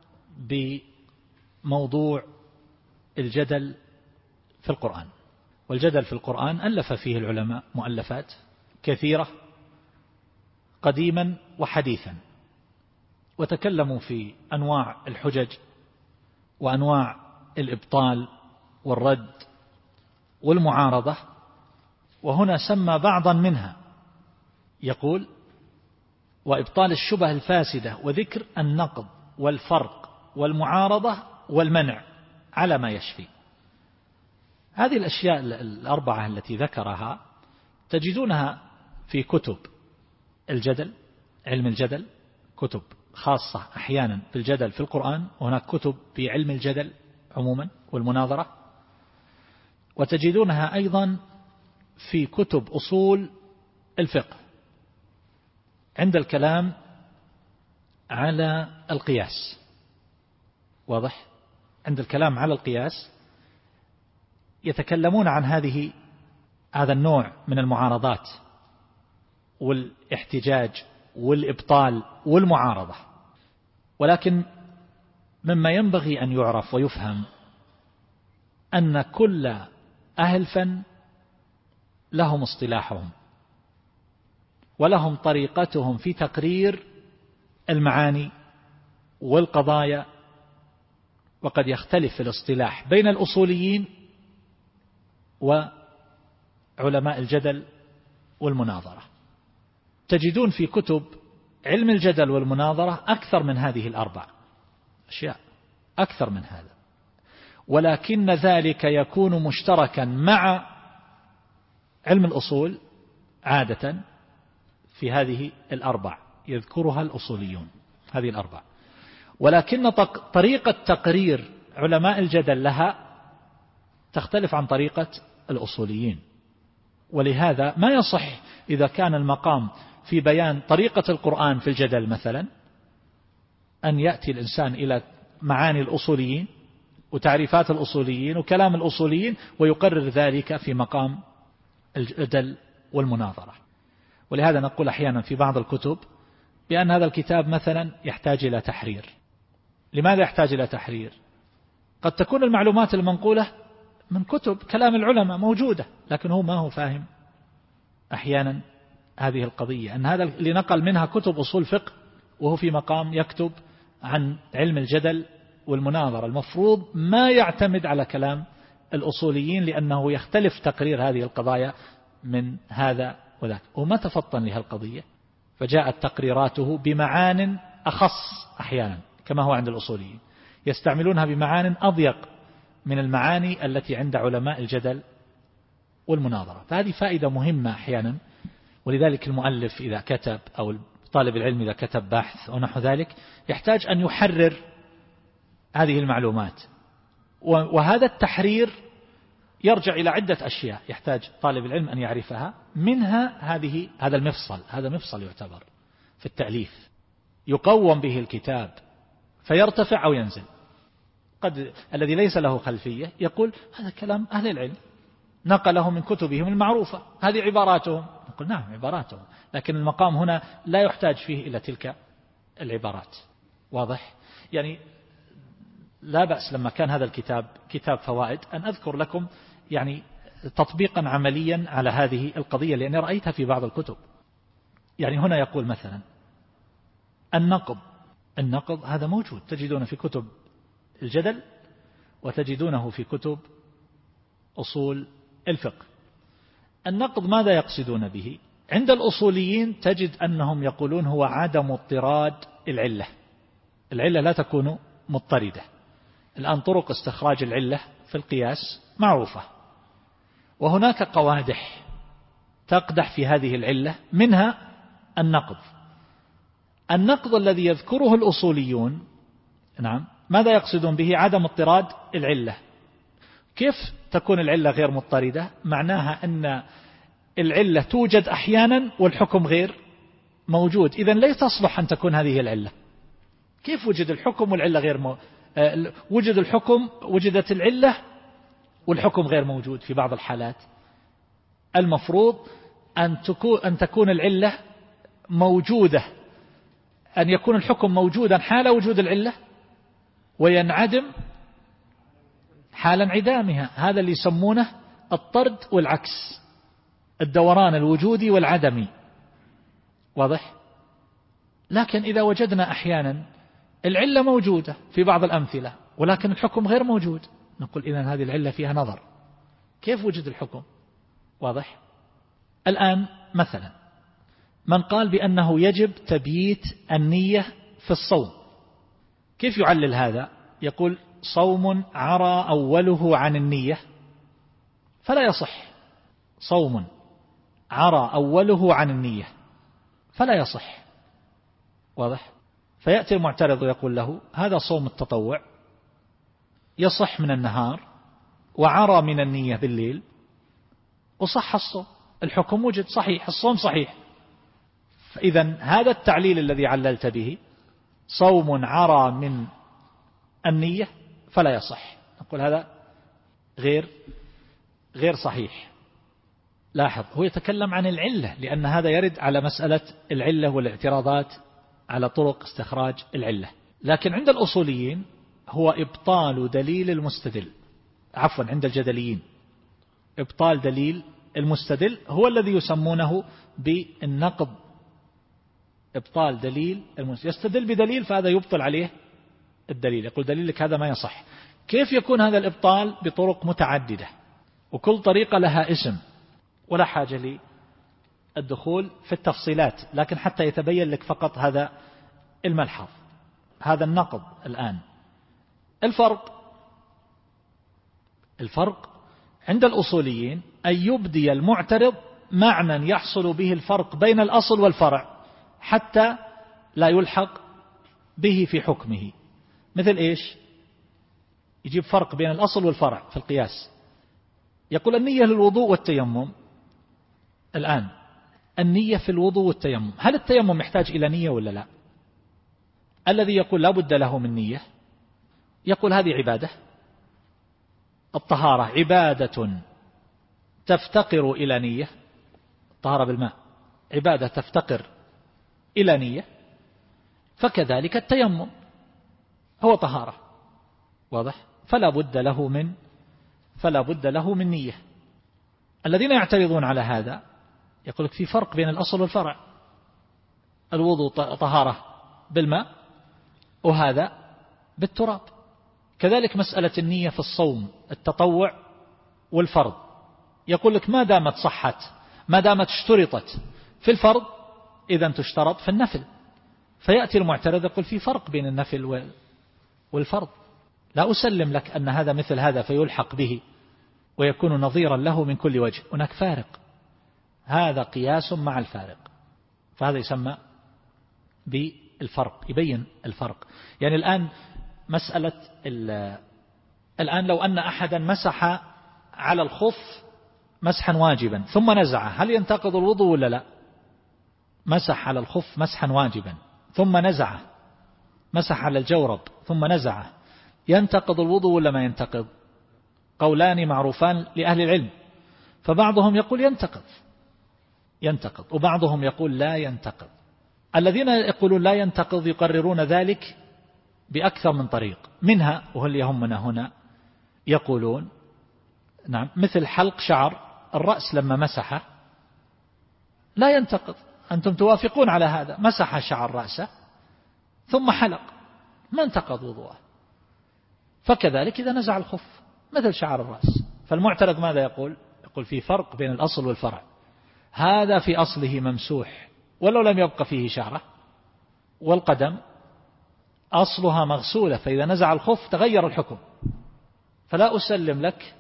بموضوع الجدل في القرآن. والجدل في القرآن ألف فيه العلماء مؤلفات كثيرة قديما وحديثا، وتكلموا في أنواع الحجج وأنواع الإبطال والرد والمعارضة. وهنا سمى بعضا منها، يقول: وإبطال الشبه الفاسدة وذكر النقض والفرق والمعارضة والمنع على ما يشفي. هذه الأشياء الأربعة التي ذكرها تجدونها في كتب الجدل، علم الجدل، كتب خاصة أحيانا في الجدل في القرآن، وهناك كتب في علم الجدل عموما والمناظرة، وتجدونها أيضا في كتب أصول الفقه عند الكلام على القياس. واضح؟ عند الكلام على القياس يتكلمون عن هذا النوع من المعارضات والاحتجاج والإبطال والمعارضة. ولكن مما ينبغي أن يعرف ويفهم أن كل أهل فن لهم اصطلاحهم ولهم طريقتهم في تقرير المعاني والقضايا، وقد يختلف الاصطلاح بين الأصوليين وعلماء الجدل والمناظرة. تجدون في كتب علم الجدل والمناظرة أكثر من هذه الأربع أشياء، أكثر من هذا، ولكن ذلك يكون مشتركا مع علم الأصول عادة في هذه الأربع، يذكرها الأصوليون هذه الأربع، ولكن طريقة تقرير علماء الجدل لها تختلف عن طريقة الأصوليين. ولهذا ما يصح إذا كان المقام في بيان طريقة القرآن في الجدل مثلا أن يأتي الإنسان إلى معاني الأصوليين وتعريفات الأصوليين وكلام الأصوليين ويقرر ذلك في مقام الجدل والمناظرة. ولهذا نقول أحيانا في بعض الكتب بأن هذا الكتاب مثلا يحتاج إلى تحرير. لماذا يحتاج إلى تحرير؟ قد تكون المعلومات المنقولة من كتب كلام العلماء موجودة، لكن هو ما هو فاهم أحيانا هذه القضية، أن هذا اللي نقل منها كتب أصول فقه وهو في مقام يكتب عن علم الجدل والمناظرة. المفروض ما يعتمد على كلام الأصوليين، لأنه يختلف تقرير هذه القضايا من هذا وذاك، وما تفطن لها القضية، فجاءت تقريراته بمعان أخص أحيانا كما هو عند الأصوليين، يستعملونها بمعان أضيق من المعاني التي عند علماء الجدل والمناظرة. فهذه فائدة مهمة أحيانا. ولذلك المؤلف إذا كتب أو طالب العلم إذا كتب بحث أو نحو ذلك يحتاج أن يحرر هذه المعلومات، وهذا التحرير يرجع إلى عدة أشياء يحتاج طالب العلم أن يعرفها، منها هذا المفصل. هذا مفصل يعتبر في التأليف، يقوم به الكتاب فيرتفع أو ينزل. الذي ليس له خلفية يقول هذا كلام أهل العلم نقله من كتبهم المعروفة، هذه عباراتهم. نقول نعم عباراتهم، لكن المقام هنا لا يحتاج فيه إلى تلك العبارات. واضح؟ يعني لا بأس لما كان هذا الكتاب كتاب فوائد أن أذكر لكم يعني تطبيقا عمليا على هذه القضية، لأني رأيتها في بعض الكتب. يعني هنا يقول مثلا النقض هذا موجود، تجدونه في كتب الجدل وتجدونه في كتب أصول الفقه. النقض ماذا يقصدون به؟ عند الأصوليين تجد أنهم يقولون هو عدم اضطراد العلة لا تكون مضطردة. الآن طرق استخراج العلة في القياس معروفة، وهناك قوادح تقدح في هذه العلة، منها النقض الذي يذكره الأصوليون. نعم، ماذا يقصدون به؟ عدم اضطراد العلة. كيف تكون العلة غير مضطردة؟ معناها أن العلة توجد أحيانا والحكم غير موجود، إذن لا تصلح أن تكون هذه العلة. كيف وجد الحكم والعلة غير وجد الحكم، وجدت العلة والحكم غير موجود في بعض الحالات؟ المفروض أن تكون العلة موجودة، أن يكون الحكم موجودا حال وجود العلة وينعدم حال انعدامها. هذا اللي يسمونه الطرد والعكس، الدوران الوجودي والعدمي. واضح؟ لكن إذا وجدنا أحيانا العلة موجودة في بعض الأمثلة ولكن الحكم غير موجود، نقول إذن هذه العلة فيها نظر، كيف وجد الحكم؟ واضح؟ الآن مثلا من قال بأنه يجب تبييت النية في الصوم، كيف يعلل هذا؟ يقول صوم عرى أوله عن النية فلا يصح، صوم عرى أوله عن النية فلا يصح. واضح؟ فيأتي المعترض ويقول له هذا صوم التطوع يصح من النهار وعرى من النية بالليل وصح الصوم، الحكم وجد صحيح، الصوم صحيح. فإذا هذا التعليل الذي عللت به صوم عرى من النية فلا يصح، نقول هذا غير صحيح. لاحظ، هو يتكلم عن العلة، لأن هذا يرد على مسألة العلة والاعتراضات على طرق استخراج العلة. لكن عند الأصوليين هو إبطال دليل المستدل، عفوا عند الجدليين إبطال دليل المستدل هو الذي يسمونه بالنقض. إبطال دليل المستدل، يستدل بدليل فهذا يبطل عليه الدليل، يقول دليلك هذا ما يصح. كيف يكون هذا الإبطال؟ بطرق متعددة، وكل طريقة لها اسم، ولا حاجة للدخول في التفصيلات، لكن حتى يتبين لك فقط هذا الملحظ، هذا النقض. الآن الفرق عند الأصوليين أن يبدي المعترض معنى يحصل به الفرق بين الأصل والفرع حتى لا يلحق به في حكمه. مثل إيش؟ يجيب فرق بين الأصل والفرع في القياس، يقول النية للوضوء والتيمم. الآن النية في الوضوء والتيمم، هل التيمم يحتاج إلى نية ولا لا؟ الذي يقول لا بد له من نية يقول هذه عبادة، الطهارة عبادة تفتقر إلى نية، الطهارة بالماء عبادة تفتقر إلى نية، فكذلك التيمم هو طهارة. واضح؟ فلا بد له من نية. الذين يعترضون على هذا يقول في فرق بين الأصل والفرع، الوضوء طهارة بالماء وهذا بالتراب. كذلك مسألة النية في الصوم التطوع والفرض، يقول لك ما دامت صحت، ما دامت اشترطت في الفرض إذا تشترط في النفل. فيأتي المعترض يقول في فرق بين النفل والفرض، لا أسلم لك أن هذا مثل هذا فيلحق به ويكون نظيرا له من كل وجه، هناك فارق، هذا قياس مع الفارق، فهذا يسمى بالفرق، يبين الفرق. يعني الآن مسألة الآن لو أن أحدا مسح على الخف مسحا واجبا ثم نزعه، هل ينتقض الوضوء ولا لا؟ مسح على الخف مسحا واجبا ثم نزعه، مسح على الجورب ثم نزعه، ينتقض الوضوء ولا ما ينتقض؟ قولان معروفان لأهل العلم، فبعضهم يقول ينتقض وبعضهم يقول لا ينتقض. الذين يقولون لا ينتقض يقررون ذلك بأكثر من طريق، منها وهل يهمنا هنا يقولون نعم مثل حلق شعر الرأس لما مسحه لا ينتقض، أنتم توافقون على هذا، مسح شعر رأسه ثم حلق ما انتقض وضوءه. فكذلك إذا نزع الخف مثل شعر الرأس، فالمعترض ماذا يقول؟ يقول في فرق بين الأصل والفرع، هذا في أصله ممسوح ولو لم يبق فيه شعره، والقدم أصلها مغسولة فإذا نزع الخف تغير الحكم، فلا أسلم لك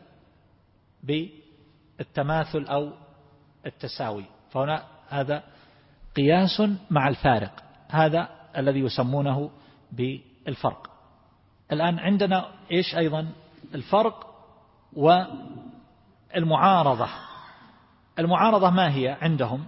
بالتماثل أو التساوي، فهنا هذا قياس مع الفارق، هذا الذي يسمونه بالفرق. الآن عندنا إيش أيضا؟ الفرق والمعارضة. المعارضة ما هي عندهم؟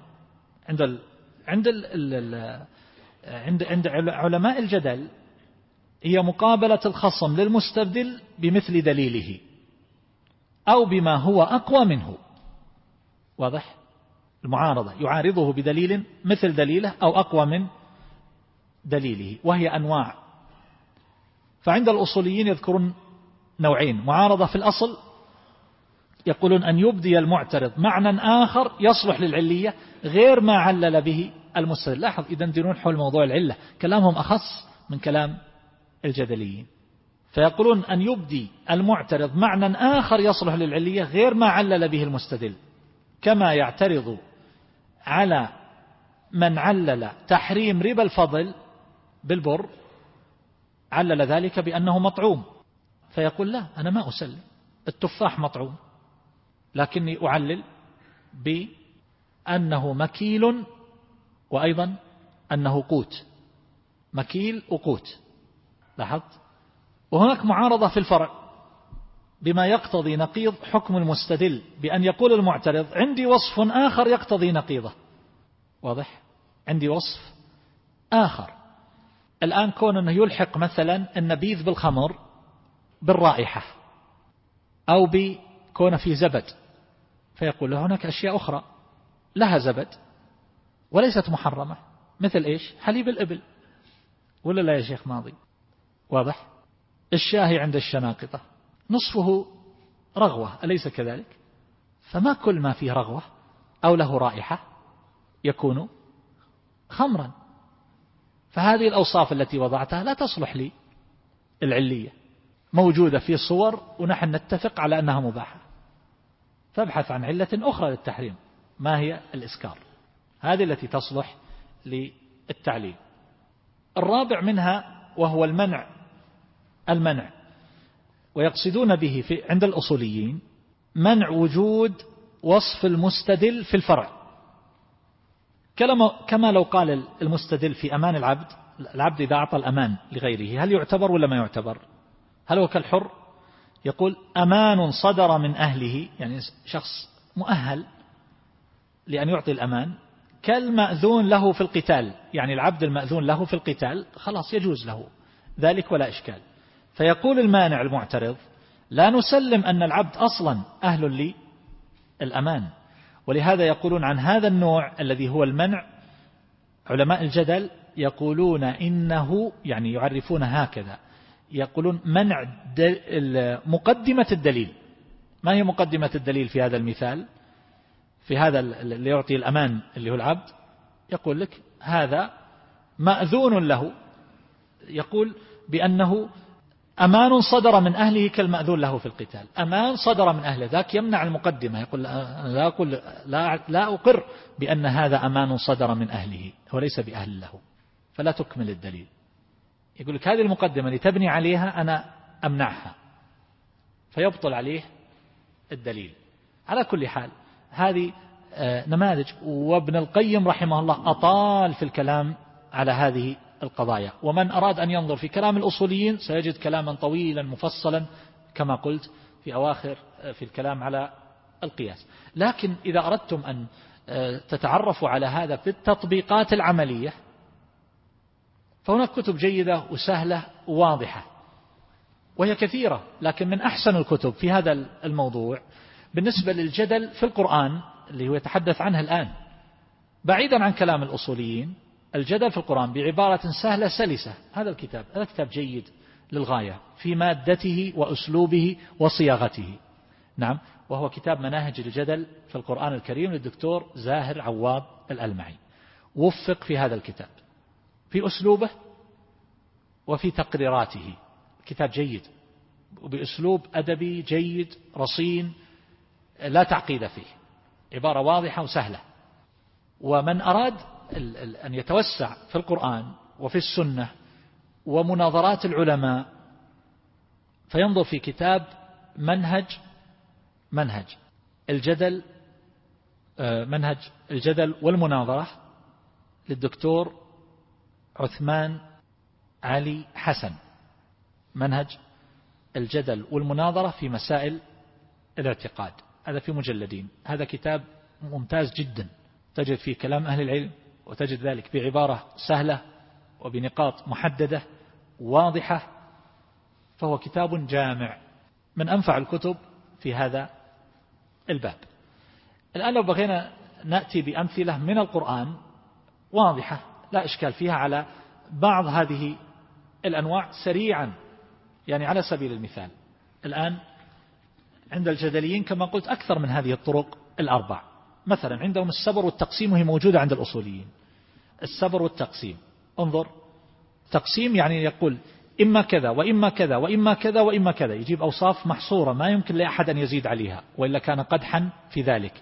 عند علماء الجدل هي مقابلة الخصم للمستدل بمثل دليله أو بما هو أقوى منه. واضح؟ المعارضة يعارضه بدليل مثل دليله أو أقوى من دليله، وهي أنواع. فعند الأصوليين يذكرون نوعين: معارضة في الأصل، يقولون أن يبدي المعترض معنى آخر يصلح للعلية غير ما علل به المستدل. لاحظ إذا يديرون حول موضوع العلة، كلامهم أخص من كلام الجدليين. فيقولون أن يبدي المعترض معنى آخر يصلح للعلية غير ما علل به المستدل، كما يعترض على من علل تحريم ربا الفضل بالبر، علل ذلك بأنه مطعوم، فيقول لا أنا ما أسلم، التفاح مطعوم لكني أعلل بأنه مكيل وأيضا أنه قوت، مكيل وقوت. لاحظت؟ وهناك معارضة في الفرع بما يقتضي نقيض حكم المستدل، بأن يقول المعترض عندي وصف آخر يقتضي نقيضه. واضح؟ عندي وصف آخر. الآن كون أنه يلحق مثلا النبيذ بالخمر بالرائحة، أو بكون في زبد، فيقول له هناك أشياء أخرى لها زبد وليست محرمة، مثل إيش؟ حليب الإبل، ولا لا يا شيخ ماضي؟ واضح؟ الشاهي عند الشناقطة نصفه رغوة، أليس كذلك؟ فما كل ما فيه رغوة أو له رائحة يكون خمرا. فهذه الأوصاف التي وضعتها لا تصلح لي العلية، موجودة في صور ونحن نتفق على أنها مباحة، فابحث عن علة أخرى للتحريم، ما هي؟ الإسكار، هذه التي تصلح للتعليل. الرابع منها وهو المنع، ويقصدون به عند الأصوليين منع وجود وصف المستدل في الفرع، كما لو قال المستدل في أمان العبد إذا أعطى الأمان لغيره هل يعتبر ولا ما يعتبر؟ هل هو كالحر؟ يقول أمان صدر من أهله، يعني شخص مؤهل لأن يعطي الأمان، كالمأذون له في القتال، يعني العبد المأذون له في القتال خلاص يجوز له ذلك ولا إشكال. فيقول المانع المعترض لا نسلم أن العبد أصلا أهل للأمان، ولهذا يقولون عن هذا النوع الذي هو المنع علماء الجدل يقولون إنه، يعني يعرفون هكذا، يقولون منع مقدمة الدليل. ما هي مقدمة الدليل في هذا المثال؟ في هذا اللي يعطي الأمان اللي هو العبد، يقول لك هذا مأذون له، يقول بأنه أمان صدر من أهله كالمأذون له في القتال، أمان صدر من أهله، ذاك يمنع المقدمة، يقول لا أقر بأن هذا أمان صدر من أهله، هو ليس بأهل له، فلا تكمل الدليل. يقول لك هذه المقدمة اللي تبني عليها أنا أمنعها، فيبطل عليه الدليل. على كل حال هذه نماذج، وابن القيم رحمه الله أطال في الكلام على هذه القضايا، ومن أراد أن ينظر في كلام الأصوليين سيجد كلاما طويلا مفصلا كما قلت في أواخر في الكلام على القياس. لكن إذا أردتم أن تتعرفوا على هذا في التطبيقات العملية فهناك كتب جيدة وسهلة وواضحة وهي كثيرة، لكن من أحسن الكتب في هذا الموضوع بالنسبة للجدل في القرآن اللي هو يتحدث عنه الآن بعيدا عن كلام الأصوليين، الجدل في القرآن بعبارة سهلة سلسة، هذا كتاب جيد للغاية في مادته وأسلوبه وصياغته. نعم، وهو كتاب مناهج الجدل في القرآن الكريم للدكتور زاهر عواد الألمعي، وفق في هذا الكتاب في أسلوبه وفي تقريراته، كتاب جيد وبأسلوب أدبي جيد رصين لا تعقيد فيه، عبارة واضحة وسهلة. ومن أراد أن يتوسع في القرآن وفي السنة ومناظرات العلماء فينظر في كتاب منهج الجدل والمناظرة للدكتور عثمان علي حسن، منهج الجدل والمناظرة في مسائل الاعتقاد، هذا في مجلدين. هذا كتاب ممتاز جدا، تجد فيه كلام أهل العلم وتجد ذلك بعبارة سهلة وبنقاط محددة واضحة، فهو كتاب جامع من أنفع الكتب في هذا الباب. الآن لو بغينا نأتي بأمثلة من القرآن واضحة لا إشكال فيها على بعض هذه الأنواع سريعا، يعني على سبيل المثال الآن عند الجدليين كما قلت أكثر من هذه الطرق الأربع. مثلا عندهم السبر والتقسيم وهي موجودة عند الأصوليين. السبر والتقسيم، انظر، تقسيم يعني يقول إما كذا وإما كذا وإما كذا وإما كذا، يجيب أوصاف محصورة ما يمكن لأحد أن يزيد عليها وإلا كان قدحا في ذلك.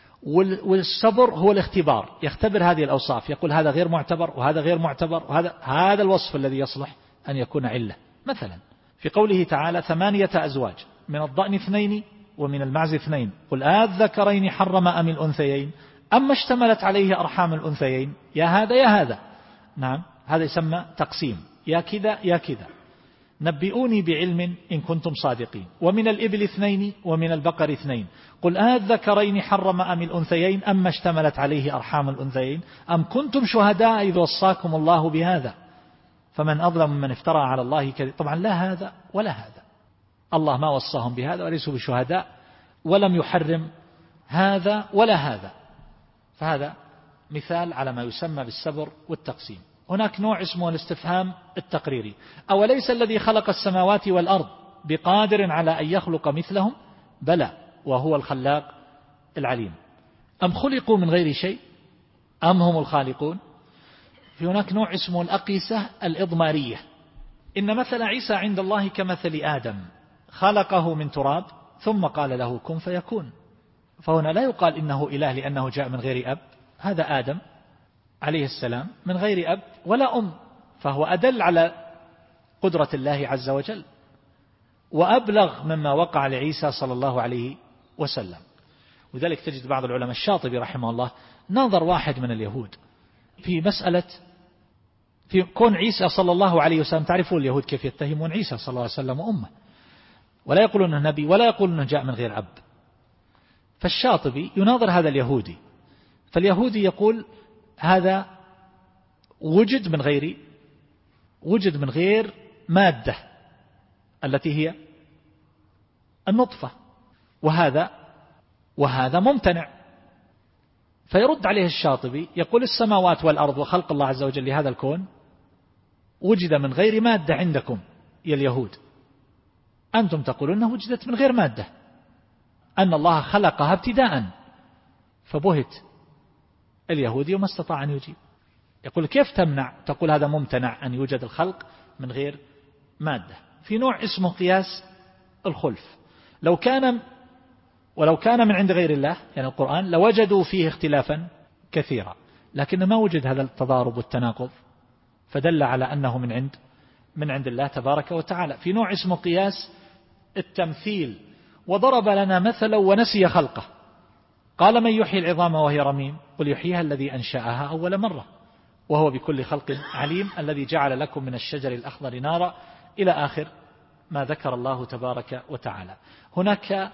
والسبر هو الاختبار، يختبر هذه الأوصاف، يقول هذا غير معتبر وهذا غير معتبر هذا الوصف الذي يصلح أن يكون علة. مثلا في قوله تعالى 8 أزواج من الضأن 2 ومن المعز 2 قل الذكرين حرم أم الأنثيين أما اشتملت عليه أرحام الأنثيين، يا هذا يا هذا. نعم، هذا يسمى تقسيم، يا كذا يا كذا. نبئوني بعلم إن كنتم صادقين. ومن الإبل 2 ومن البقر 2 قل الذكرين حرم أم الأنثيين أما اشتملت عليه أرحام الأنثيين أم كنتم شهداء إذ وصاكم الله بهذا فمن أظلم من افترى على الله كذب. طبعا لا هذا ولا هذا، الله ما وصاهم بهذا وليسوا بشهداء ولم يحرم هذا ولا هذا. فهذا مثال على ما يسمى بالسبر والتقسيم. هناك نوع اسمه الاستفهام التقريري، أوليس الذي خلق السماوات والأرض بقادر على أن يخلق مثلهم بلى وهو الخلاق العليم أم خلقوا من غير شيء أم هم الخالقون. في هناك نوع اسمه الأقيسة الإضمارية، إن مثل عيسى عند الله كمثل آدم خلقه من تراب ثم قال له كن فيكون. فهنا لا يقال إنه إله لأنه جاء من غير أب، هذا آدم عليه السلام من غير أب ولا أم، فهو أدل على قدرة الله عز وجل وأبلغ مما وقع لعيسى صلى الله عليه وسلم. وذلك تجد بعض العلماء، الشاطبي رحمه الله ناظر واحد من اليهود في مسألة في كون عيسى صلى الله عليه وسلم. تعرفون اليهود كيف يتهمون عيسى صلى الله عليه وسلم وأمه، ولا يقولون أنه نبي ولا يقولون أنه جاء من غير أب. فالشاطبي يناظر هذا اليهودي، فاليهودي يقول هذا وجد من غير مادة التي هي النطفة، وهذا ممتنع. فيرد عليه الشاطبي يقول السماوات والأرض وخلق الله عز وجل لهذا الكون وجد من غير مادة عندكم يا اليهود، أنتم تقولون أنه وجدت من غير مادة، أن الله خلقها ابتداء. فبهت اليهودي وما استطاع أن يجيب، يقول كيف تمنع؟ تقول هذا ممتنع أن يوجد الخلق من غير مادة. في نوع اسمه قياس الخلف، ولو كان من عند غير الله يعني القرآن لوجدوا فيه اختلافا كثيرا، لكن ما وجد هذا التضارب والتناقض، فدل على أنه من عند الله تبارك وتعالى. في نوع اسمه قياس التمثيل، وضرب لنا مثلا ونسي خلقه، قال من يحيي العظام وهي رميم قل يحييها الذي أنشأها أول مرة وهو بكل خلق عليم الذي جعل لكم من الشجر الأخضر نارا إلى آخر ما ذكر الله تبارك وتعالى. هناك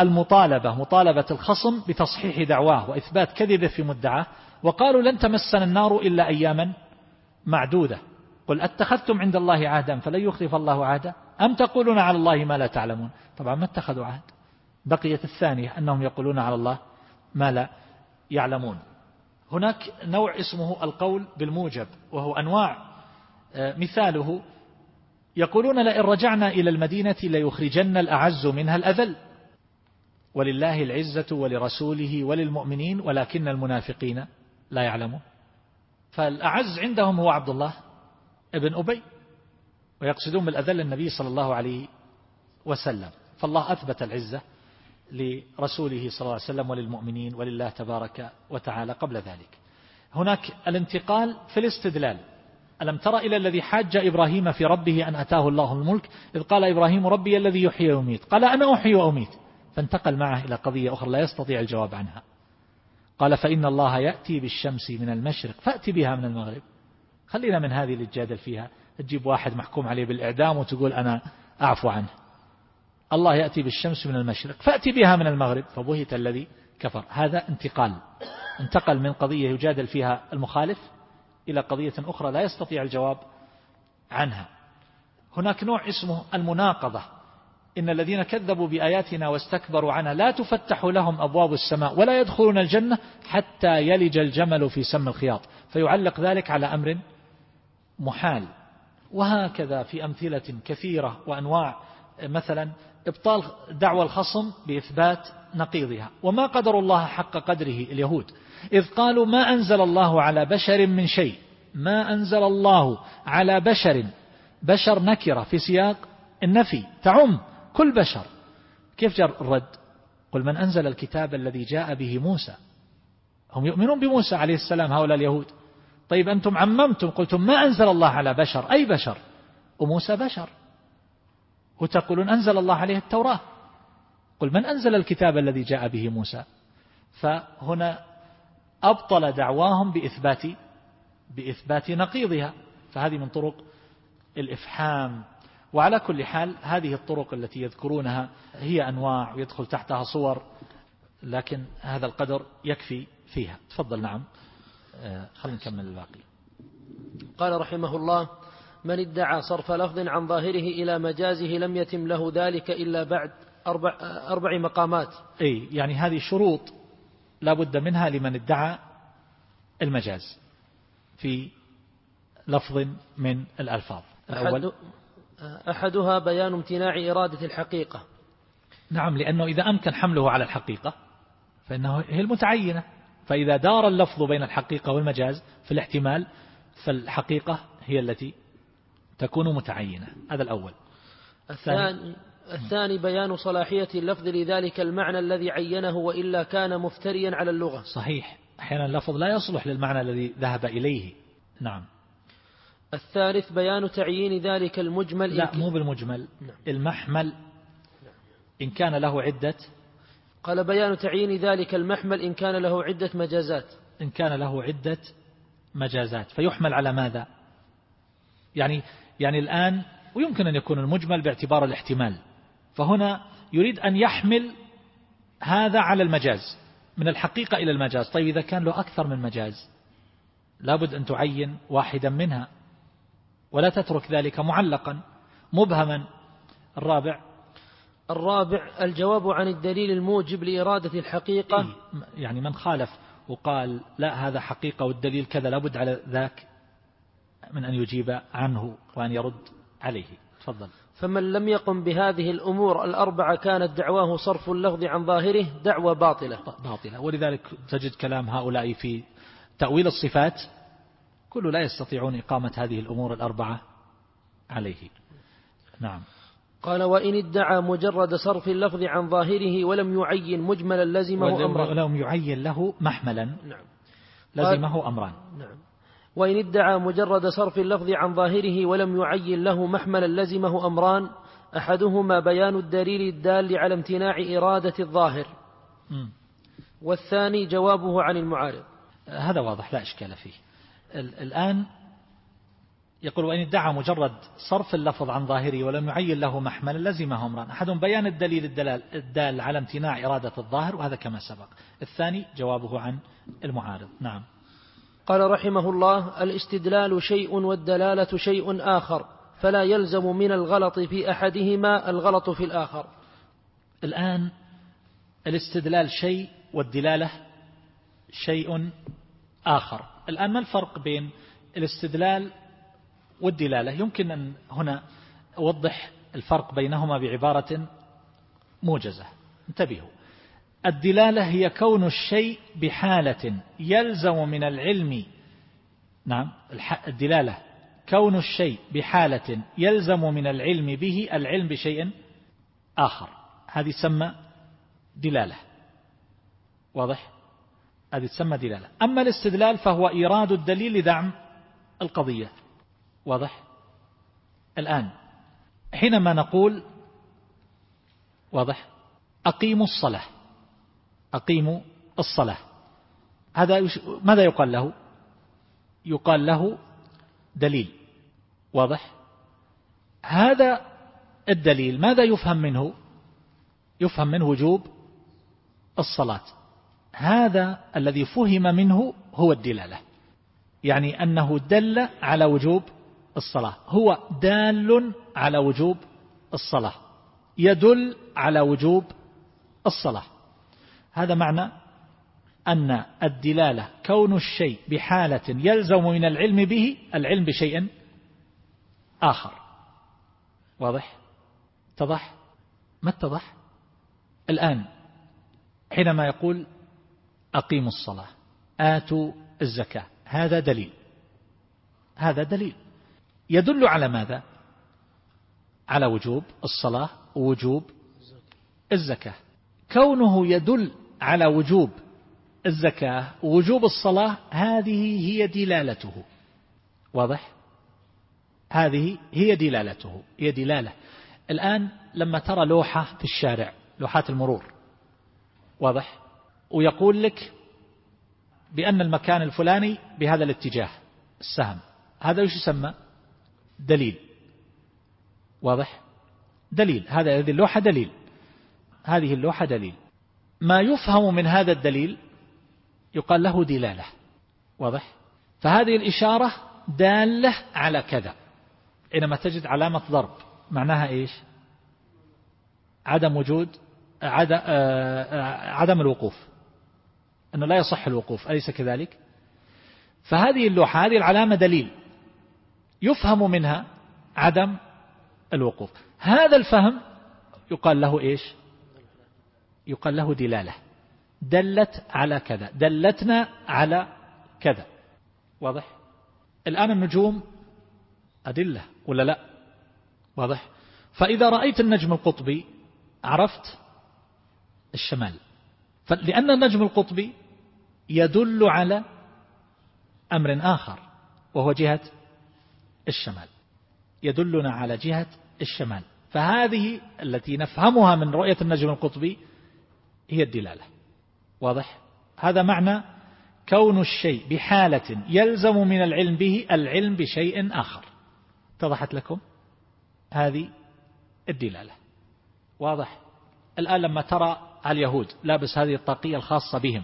مطالبة الخصم بتصحيح دعواه وإثبات كذبه في مدعاه، وقالوا لن تمسنا النار إلا أياما معدودة، قل أتخذتم عند الله عهدا فلن يخلف الله عهدا أم تقولون على الله ما لا تعلمون. طبعا ما اتخذوا عهد. بقيت الثانية أنهم يقولون على الله ما لا يعلمون. هناك نوع اسمه القول بالموجب، وهو أنواع، مثاله يقولون لئن رجعنا إلى المدينة ليخرجن الأعز منها الأذل ولله العزة ولرسوله وللمؤمنين ولكن المنافقين لا يعلمون. فالأعز عندهم هو عبد الله ابن أبي، ويقصدون بالأذل النبي صلى الله عليه وسلم. فالله أثبت العزة لرسوله صلى الله عليه وسلم وللمؤمنين ولله تبارك وتعالى قبل ذلك. هناك الانتقال في الاستدلال. ألم تر إلى الذي حاج إبراهيم في ربه أن أتاه الله الملك إذ قال إبراهيم ربي الذي يحيي ويميت قال أنا أحيي وأميت، فانتقل معه إلى قضية أخرى لا يستطيع الجواب عنها. قال فإن الله يأتي بالشمس من المشرق فأتي بها من المغرب. خلينا من هذه اللي تجادل فيها، تجيب واحد محكوم عليه بالإعدام وتقول أنا أعفو عنه. الله يأتي بالشمس من المشرق فأتي بها من المغرب، فبهت الذي كفر. هذا انتقل من قضية يجادل فيها المخالف إلى قضية أخرى لا يستطيع الجواب عنها. هناك نوع اسمه المناقضة. إن الذين كذبوا بآياتنا واستكبروا عنها لا تفتح لهم أبواب السماء ولا يدخلون الجنة حتى يلج الجمل في سم الخياط، فيعلق ذلك على أمر محال. وهكذا في أمثلة كثيرة وأنواع، مثلا إبطال دعوى الخصم بإثبات نقيضها. وما قدر الله حق قدره اليهود إذ قالوا ما أنزل الله على بشر من شيء. ما أنزل الله على بشر نكرة في سياق النفي تعم كل بشر. كيف جر الرد؟ قل من أنزل الكتاب الذي جاء به موسى. هم يؤمنون بموسى عليه السلام هؤلاء اليهود. طيب أنتم عممتم قلتم ما أنزل الله على بشر، أي بشر؟ وموسى بشر. وتقولون أنزل الله عليه التوراة. قل من أنزل الكتاب الذي جاء به موسى. فهنا أبطل دعواهم بإثبات نقيضها. فهذه من طرق الإفحام. وعلى كل حال هذه الطرق التي يذكرونها هي أنواع ويدخل تحتها صور، لكن هذا القدر يكفي فيها. تفضل. نعم، خلينا نكمل الباقي. قال رحمه الله: من ادعى صرف لفظ عن ظاهره إلى مجازه لم يتم له ذلك إلا بعد أربع مقامات. يعني هذه شروط لا بد منها لمن ادعى المجاز في لفظ من الألفاظ. أحدها بيان امتناع إرادة الحقيقة. نعم، لأنه إذا أمكن حمله على الحقيقة فإنه هي المتعينة. فإذا دار اللفظ بين الحقيقة والمجاز في الاحتمال فالحقيقة هي التي تكون متعينة. هذا الأول. الثاني بيان صلاحية اللفظ لذلك المعنى الذي عينه وإلا كان مفتريا على اللغة. صحيح، أحيانا اللفظ لا يصلح للمعنى الذي ذهب إليه. نعم. الثالث بيان تعيين ذلك المجمل. لا، مو بالمجمل. نعم. المحمل إن كان له عدة. قال بيان تعيين ذلك المحمل إن كان له عدة مجازات. إن كان له عدة مجازات فيحمل على ماذا؟ يعني الآن ويمكن أن يكون المجمل باعتبار الاحتمال، فهنا يريد أن يحمل هذا على المجاز من الحقيقة إلى المجاز. طيب إذا كان له أكثر من مجاز لابد أن تعين واحدا منها ولا تترك ذلك معلقا مبهما. الرابع الجواب عن الدليل الموجب لإرادة الحقيقة. يعني من خالف وقال لا هذا حقيقة والدليل كذا لابد على ذاك من أن يجيب عنه وأن يرد عليه. تفضل. فمن لم يقم بهذه الأمور الأربعة كانت دعواه صرف اللفظ عن ظاهره دعوة باطلة. ولذلك تجد كلام هؤلاء في تأويل الصفات كله لا يستطيعون إقامة هذه الأمور الأربعة عليه. نعم. قال وإن ادعى مجرد صرف اللفظ عن ظاهره ولم يعين مجملا لزمه أمران. ولم يعين له محملا. نعم. لزمه أمران. نعم. وإن ادعى مجرد صرف اللفظ عن ظاهره ولم يعين له محملا لزمه أمران. أحدهما بيان الدليل الدال على امتناع إرادة الظاهر. والثاني جوابه عن المعارض. هذا واضح لا إشكال فيه. الآن يقول وإن ادعى مجرد صرف اللفظ عن ظاهره ولم يعين له محملا لزمه أمران: أحدهم بيان الدليل الدال على امتناع إرادة الظاهر، وهذا كما سبق. الثاني جوابه عن المعارض. نعم. قال رحمه الله: الاستدلال شيء والدلالة شيء آخر، فلا يلزم من الغلط في أحدهما الغلط في الآخر. الآن الاستدلال شيء والدلالة شيء آخر. الآن ما الفرق بين الاستدلال والدلالة؟ يمكن أن هنا أوضح الفرق بينهما بعبارة موجزة. انتبهوا: الدلالة هي كون الشيء بحالة يلزم من العلم. نعم، الدلالة كون الشيء بحالة يلزم من العلم به العلم بشيء آخر، هذه تسمى دلالة. واضح؟ هذه تسمى دلالة. أما الاستدلال فهو إيراد الدليل لدعم القضية. واضح؟ الآن حينما نقول واضح أقيموا الصلاة، أقيموا الصلاة، هذا ماذا يقال له؟ يقال له دليل. واضح؟ هذا الدليل ماذا يفهم منه؟ يفهم منه وجوب الصلاة. هذا الذي فهم منه هو الدلالة، يعني أنه دل على وجوب الصلاة، هو دال على وجوب الصلاة، يدل على وجوب الصلاة. هذا معنى أن الدلالة كون الشيء بحالة يلزم من العلم به العلم بشيء آخر. واضح؟ اتضح؟ ما اتضح؟ الآن حينما يقول أقيموا الصلاة، آتوا الزكاة، هذا دليل، هذا دليل يدل على ماذا؟ على وجوب الصلاة ووجوب الزكاة. كونه يدل على وجوب الزكاة ووجوب الصلاة هذه هي دلالته. واضح؟ هذه هي دلالته، هي دلالة. الآن لما ترى لوحة في الشارع، لوحات المرور، واضح، ويقول لك بأن المكان الفلاني بهذا الاتجاه السهم، هذا ايش يسمى؟ دليل. واضح؟ دليل. هذه اللوحة دليل، هذه اللوحة دليل. ما يفهم من هذا الدليل يقال له دلالة. واضح؟ فهذه الإشارة دالة على كذا. حينما تجد علامة ضرب معناها إيش؟ عدم وجود عدم الوقوف، أنه لا يصح الوقوف، أليس كذلك؟ فهذه اللوحة، هذه العلامة دليل يفهم منها عدم الوقوف. هذا الفهم يقال له إيش؟ يقال له دلالة، دلت على كذا، دلتنا على كذا. واضح؟ الآن النجوم أدلة ولا لا؟ واضح؟ فإذا رأيت النجم القطبي عرفت الشمال، لأن النجم القطبي يدل على أمر آخر وهو جهة الشمال، يدلنا على جهة الشمال. فهذه التي نفهمها من رؤية النجم القطبي هي الدلالة. واضح؟ هذا معنى كون الشيء بحالة يلزم من العلم به العلم بشيء آخر. اتضحت لكم؟ هذه الدلالة. واضح؟ الآن لما ترى اليهود لابس هذه الطاقية الخاصة بهم،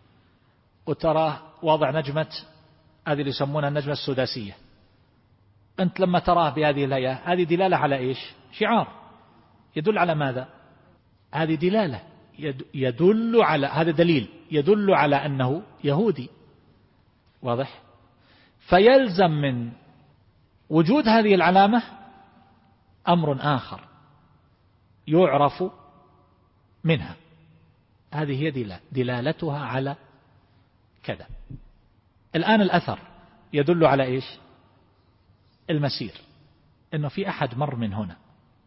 وتراه واضع نجمة هذه اللي يسمونها النجمة السداسية، أنت لما تراه بهذه الهيئة، هذه دلالة على إيش؟ شعار يدل على ماذا؟ هذه دلالة يدل على، هذا دليل يدل على أنه يهودي. واضح؟ فيلزم من وجود هذه العلامة أمر آخر يعرف منها، هذه هي دلالتها على كذا. الآن الأثر يدل على إيش؟ المسير، إنه في أحد مر من هنا،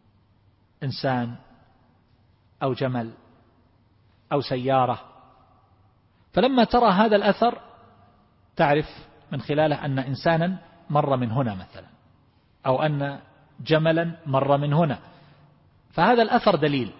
إنسان أو جمل أو سيارة. فلما ترى هذا الأثر تعرف من خلاله أن إنسانا مر من هنا مثلا، أو أن جملا مر من هنا. فهذا الأثر دليل،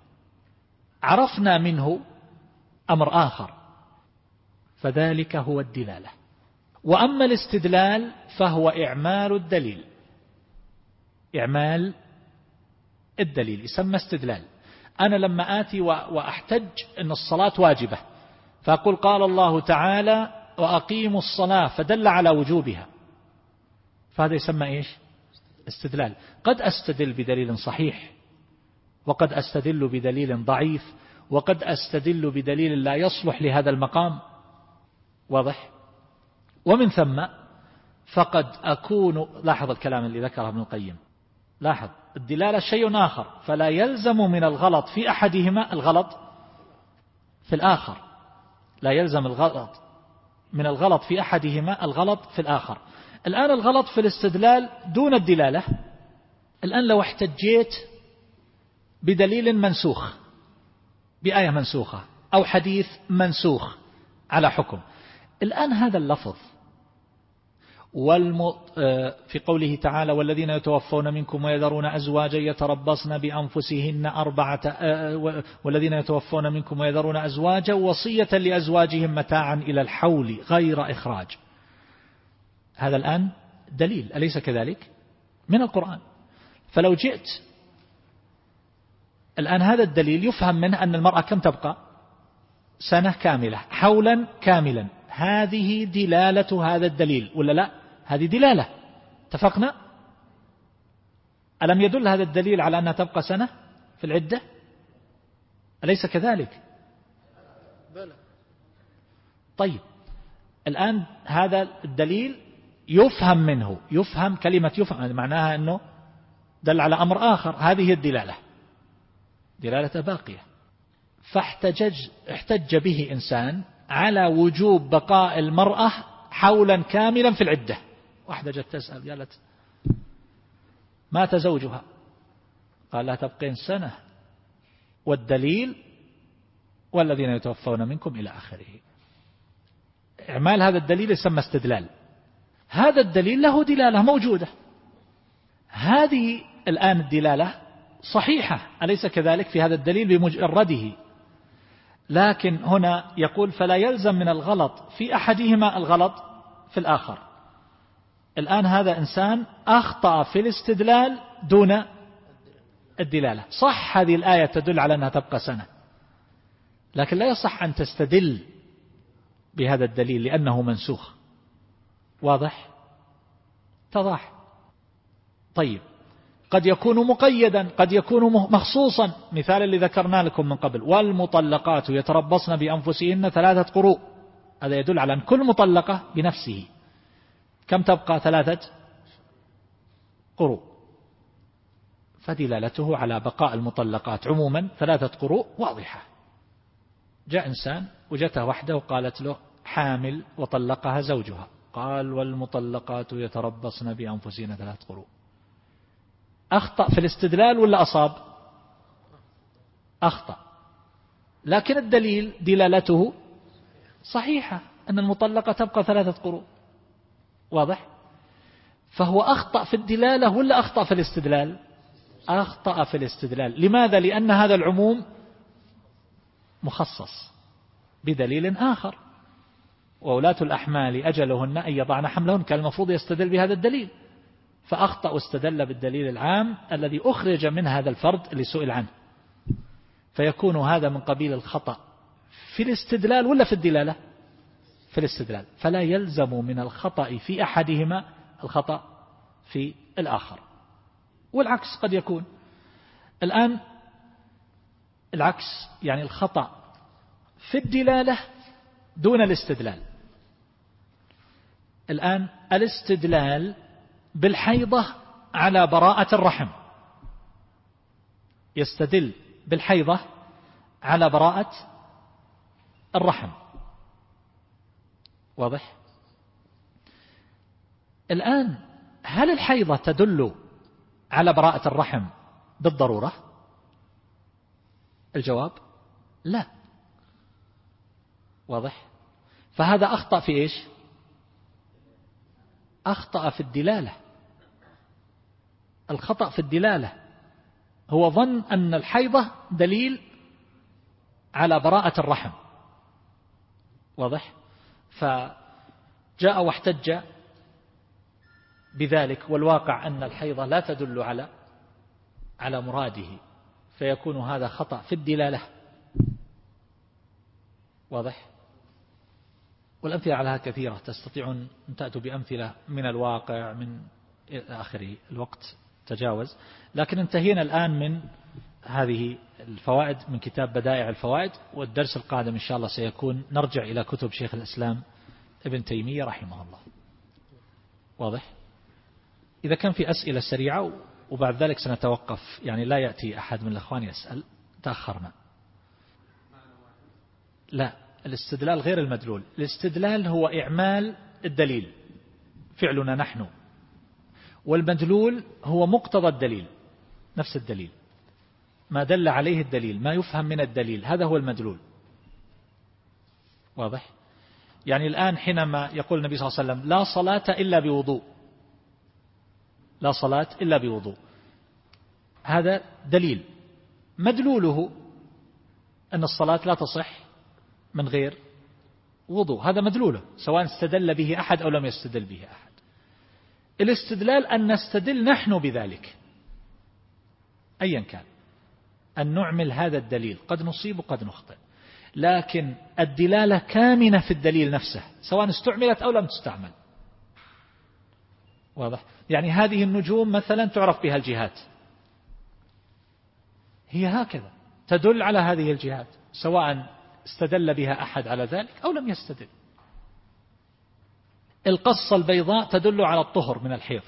عرفنا منه أمر آخر، فذلك هو الدلالة. وأما الاستدلال فهو إعمال الدليل، إعمال الدليل يسمى استدلال. أنا لما آتي وأحتج أن الصلاة واجبة فأقول قال الله تعالى وأقيموا الصلاة فدل على وجوبها، فهذا يسمى إيش؟ استدلال. قد أستدل بدليل صحيح، وقد أستدل بدليل ضعيف، وقد أستدل بدليل لا يصلح لهذا المقام، واضح؟ ومن ثم فقد أكون، لاحظ الكلام اللي ذكره ابن القيم، لاحظ الدلالة شيء آخر، فلا يلزم من الغلط في أحدهما الغلط في الآخر، لا يلزم الغلط من الغلط في أحدهما الغلط في الآخر. الآن الغلط في الاستدلال دون الدلالة، الآن لو احتجيت بدليل منسوخ، بآية منسوخة أو حديث منسوخ على حكم، الآن هذا اللفظ في قوله تعالى والذين يتوفون منكم ويذرون أزواجا يتربصن بأنفسهن والذين يتوفون منكم ويذرون أزواجا وصية لأزواجهم متاعا إلى الحول غير إخراج، هذا الآن دليل أليس كذلك من القرآن. فلو جئت الآن هذا الدليل يفهم منه أن المرأة كم تبقى؟ سنة كاملة، حولا كاملا، هذه دلالة هذا الدليل ولا لا؟ هذه دلالة، اتفقنا؟ ألم يدل هذا الدليل على أنها تبقى سنة في العدة؟ أليس كذلك؟ بلى. طيب الآن هذا الدليل يفهم منه، يفهم كلمة يفهم معناها أنه دل على أمر آخر، هذه الدلالة دلالة باقية. احتج به إنسان على وجوب بقاء المرأة حولا كاملا في العدة. واحدة جت تسأل قالت مات زوجها، قال لا تبقين سنة، والدليل والذين يتوفون منكم إلى آخره. إعمال هذا الدليل يسمى استدلال. هذا الدليل له دلالة موجودة، هذه الآن الدلالة صحيحة أليس كذلك في هذا الدليل بمجرده، لكن هنا يقول فلا يلزم من الغلط في أحدهما الغلط في الآخر. الآن هذا إنسان أخطأ في الاستدلال دون الدلالة. صح هذه الآية تدل على أنها تبقى سنة، لكن لا يصح أن تستدل بهذا الدليل لأنه منسوخ. واضح؟ اتضح؟ طيب قد يكون مقيدا، قد يكون مخصوصا، مثال اللي ذكرنا لكم من قبل والمطلقات يتربصن بأنفسهن 3 قروء، هذا يدل على أن كل مطلقة بنفسه كم تبقى؟ 3 قروء، فدلالته على بقاء المطلقات عموما 3 قروء واضحة. جاء إنسان وجته وحده وقالت له حامل وطلقها زوجها، قال والمطلقات يتربصن بأنفسهن 3 قروء. أخطأ في الاستدلال ولا أصاب؟ أخطأ، لكن الدليل دلالته صحيحة أن المطلقة تبقى 3 قروء. واضح؟ فهو أخطأ في الدلالة ولا أخطأ في الاستدلال؟ أخطأ في الاستدلال. لماذا؟ لأن هذا العموم مخصص بدليل آخر، وولاة الأحمال أجلهن أن يضعن حملهن، كان المفروض يستدل بهذا الدليل، فأخطأ واستدل بالدليل العام الذي أخرج من هذا الفرد اللي سئل عنه، فيكون هذا من قبيل الخطأ في الاستدلال ولا في الدلالة؟ في الاستدلال. فلا يلزم من الخطأ في أحدهما الخطأ في الآخر، والعكس قد يكون. الآن العكس، يعني الخطأ في الدلالة دون الاستدلال. الآن الاستدلال بالحيضة على براءة الرحم، يستدل بالحيضة على براءة الرحم. واضح؟ الآن هل الحيضة تدل على براءة الرحم بالضرورة؟ الجواب لا. واضح؟ فهذا أخطأ في إيش؟ أخطأ في الدلالة. الخطأ في الدلالة هو ظن أن الحيضة دليل على براءة الرحم. واضح؟ فجاء جاء واحتج بذلك، والواقع أن الحيضة لا تدل على مراده، فيكون هذا خطأ في الدلالة. واضح؟ والأمثلة على هذا كثيرة، تستطيعون أن تأتوا بأمثلة من الواقع من آخره. الوقت تجاوز، لكن انتهينا الآن من هذه الفوائد من كتاب بدائع الفوائد، والدرس القادم إن شاء الله سيكون نرجع إلى كتب شيخ الإسلام ابن تيمية رحمه الله. واضح؟ إذا كان في أسئلة سريعة، وبعد ذلك سنتوقف، يعني لا يأتي أحد من الأخوان يسأل، تأخرنا. لا، الاستدلال غير المدلول. الاستدلال هو إعمال الدليل، فعلنا نحن، والمدلول هو مقتضى الدليل، نفس الدليل، ما دل عليه الدليل، ما يفهم من الدليل، هذا هو المدلول. واضح؟ يعني الآن حينما يقول النبي صلى الله عليه وسلم لا صلاة إلا بوضوء، لا صلاة إلا بوضوء، هذا دليل، مدلوله أن الصلاة لا تصح من غير وضوء، هذا مدلوله سواء استدل به أحد أو لم يستدل به أحد. الاستدلال أن نستدل نحن بذلك أيا كان، أن نعمل هذا الدليل، قد نصيب وقد نخطئ، لكن الدلالة كامنة في الدليل نفسه سواء استعملت أو لم تستعمل. واضح؟ يعني هذه النجوم مثلا تعرف بها الجهات، هي هكذا تدل على هذه الجهات سواء استدل بها أحد على ذلك أو لم يستدل. القصة البيضاء تدل على الطهر من الحيض،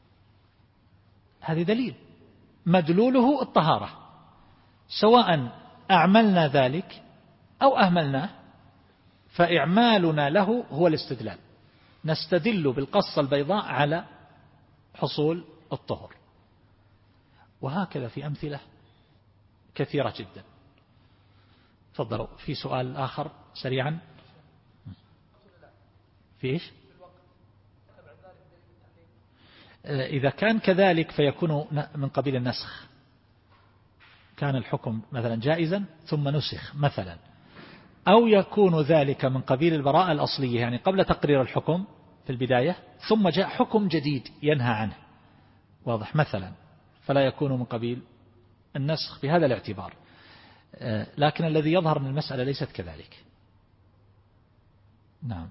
هذه دليل، مدلوله الطهارة، سواء أعملنا ذلك أو أهملناه، فإعمالنا له هو الاستدلال، نستدل بالقصة البيضاء على حصول الطهر. وهكذا في أمثلة كثيرة جدا. تفضلوا. في سؤال آخر سريعا؟ في إيش؟ إذا كان كذلك فيكون من قبيل النسخ، كان الحكم مثلا جائزا ثم نسخ مثلا، أو يكون ذلك من قبيل البراءة الأصلية، يعني قبل تقرير الحكم في البداية ثم جاء حكم جديد ينهى عنه. واضح؟ مثلا، فلا يكون من قبيل النسخ بهذا الاعتبار. لكن الذي يظهر من المسألة ليست كذلك. نعم.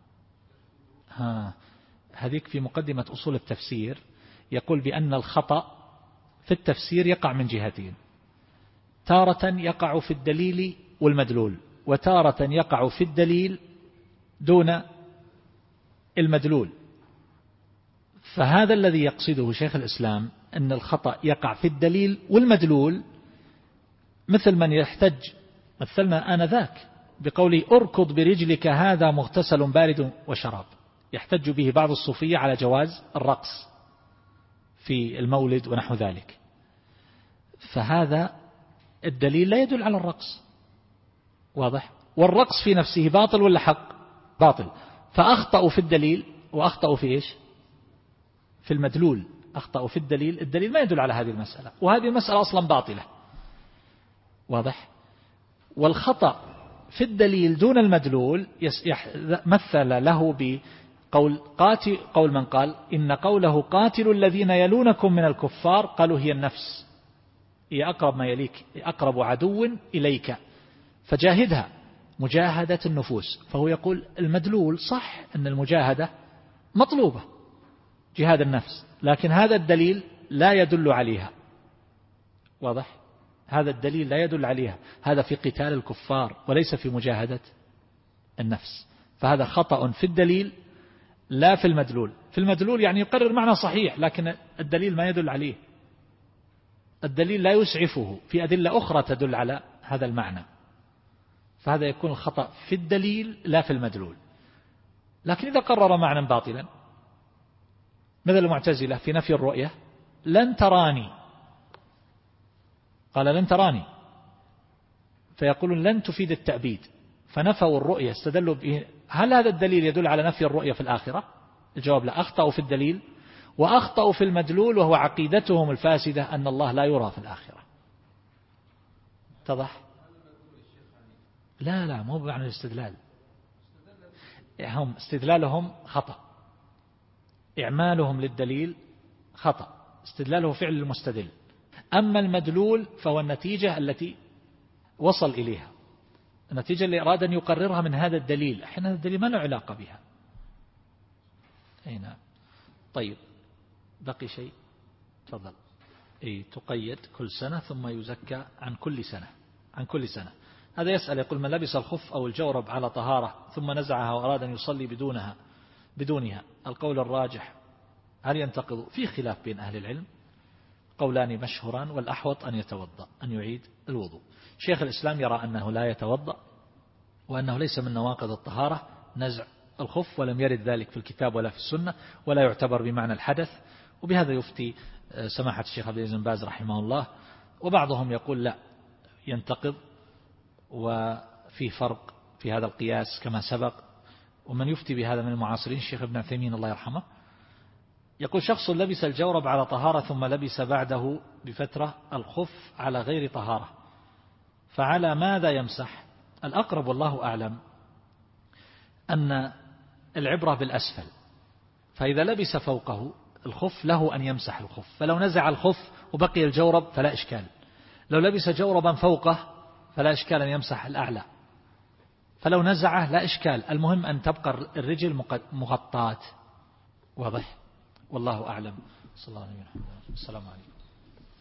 هذيك في مقدمة أصول التفسير يقول بأن الخطأ في التفسير يقع من جهتين، تارة يقع في الدليل والمدلول، وتارة يقع في الدليل دون المدلول. فهذا الذي يقصده شيخ الإسلام، أن الخطأ يقع في الدليل والمدلول، مثل من يحتج مثلنا آنذاك بقوله أركض برجلك هذا مغتسل بارد وشراب، يحتج به بعض الصوفية على جواز الرقص في المولد ونحو ذلك، فهذا الدليل لا يدل على الرقص. واضح؟ والرقص في نفسه باطل ولا حق؟ باطل. فأخطأوا في الدليل وأخطأوا في إيش؟ في المدلول. أخطأوا في الدليل، الدليل ما يدل على هذه المسألة، وهذه المسألة أصلا باطلة. واضح؟ والخطأ في الدليل دون المدلول مثل له بقول قول من قال إن قوله قاتل الذين يلونكم من الكفار، قالوا هي النفس، هي أقرب ما يليك، أقرب عدو إليك، فجاهدها مجاهدة النفوس. فهو يقول المدلول صح أن المجاهدة مطلوبة، جهاد النفس، لكن هذا الدليل لا يدل عليها. واضح؟ هذا الدليل لا يدل عليها، هذا في قتال الكفار وليس في مجاهدة النفس. فهذا خطأ في الدليل لا في المدلول. في المدلول يعني يقرر معنى صحيح، لكن الدليل ما يدل عليه، الدليل لا يسعفه، في أدلة أخرى تدل على هذا المعنى، فهذا يكون الخطأ في الدليل لا في المدلول. لكن إذا قرر معنى باطلا مثل المعتزلة في نفي الرؤية، لن تراني، قال لن تراني، فيقولون لن تفيد التأبيد، فنفوا الرؤية استدلوا به. هل هذا الدليل يدل على نفي الرؤية في الآخرة؟ الجواب لا، أخطأوا في الدليل وأخطأوا في المدلول، وهو عقيدتهم الفاسدة أن الله لا يرى في الآخرة. اتضح؟ لا مو بمعنى الاستدلال، هم استدلالهم خطأ، إعمالهم للدليل خطأ، استدلاله فعل المستدل. أما المدلول فهو النتيجة التي وصل إليها، النتيجة اللي أراد أن يقررها من هذا الدليل، أحيانا الدليل ما له علاقة بها. نعم. طيب بقي شيء، تفضل. تقيد كل سنة ثم يزكى عن كل سنة، عن كل سنة. هذا يسأل يقول: من لبس الخف أو الجورب على طهارة ثم نزعها وأراد أن يصلي بدونها القول الراجح هل ينتقض؟ في خلاف بين أهل العلم، قولان مشهوران، والأحوط أن يتوضأ، أن يعيد الوضوء. شيخ الإسلام يرى أنه لا يتوضأ، وأنه ليس من نواقض الطهارة نزع الخف، ولم يرد ذلك في الكتاب ولا في السنة، ولا يعتبر بمعنى الحدث. وبهذا يفتي سماحة الشيخ عبد العزيز بن باز رحمه الله. وبعضهم يقول لا ينتقض، وفي فرق في هذا القياس كما سبق. ومن يفتي بهذا من المعاصرين الشيخ ابن عثيمين الله يرحمه، يقول: شخص لبس الجورب على طهارة ثم لبس بعده بفترة الخف على غير طهارة، فعلى ماذا يمسح؟ الأقرب والله أعلم أن العبرة بالأسفل، فإذا لبس فوقه الخف له أن يمسح الخف، فلو نزع الخف وبقي الجورب فلا إشكال. لو لبس جوربا فوقه فلا إشكال أن يمسح الأعلى، فلو نزعه لا إشكال. المهم أن تبقى الرجل مغطاة. واضح؟ والله أعلم. صلى الله عليه وسلم. السلام عليكم.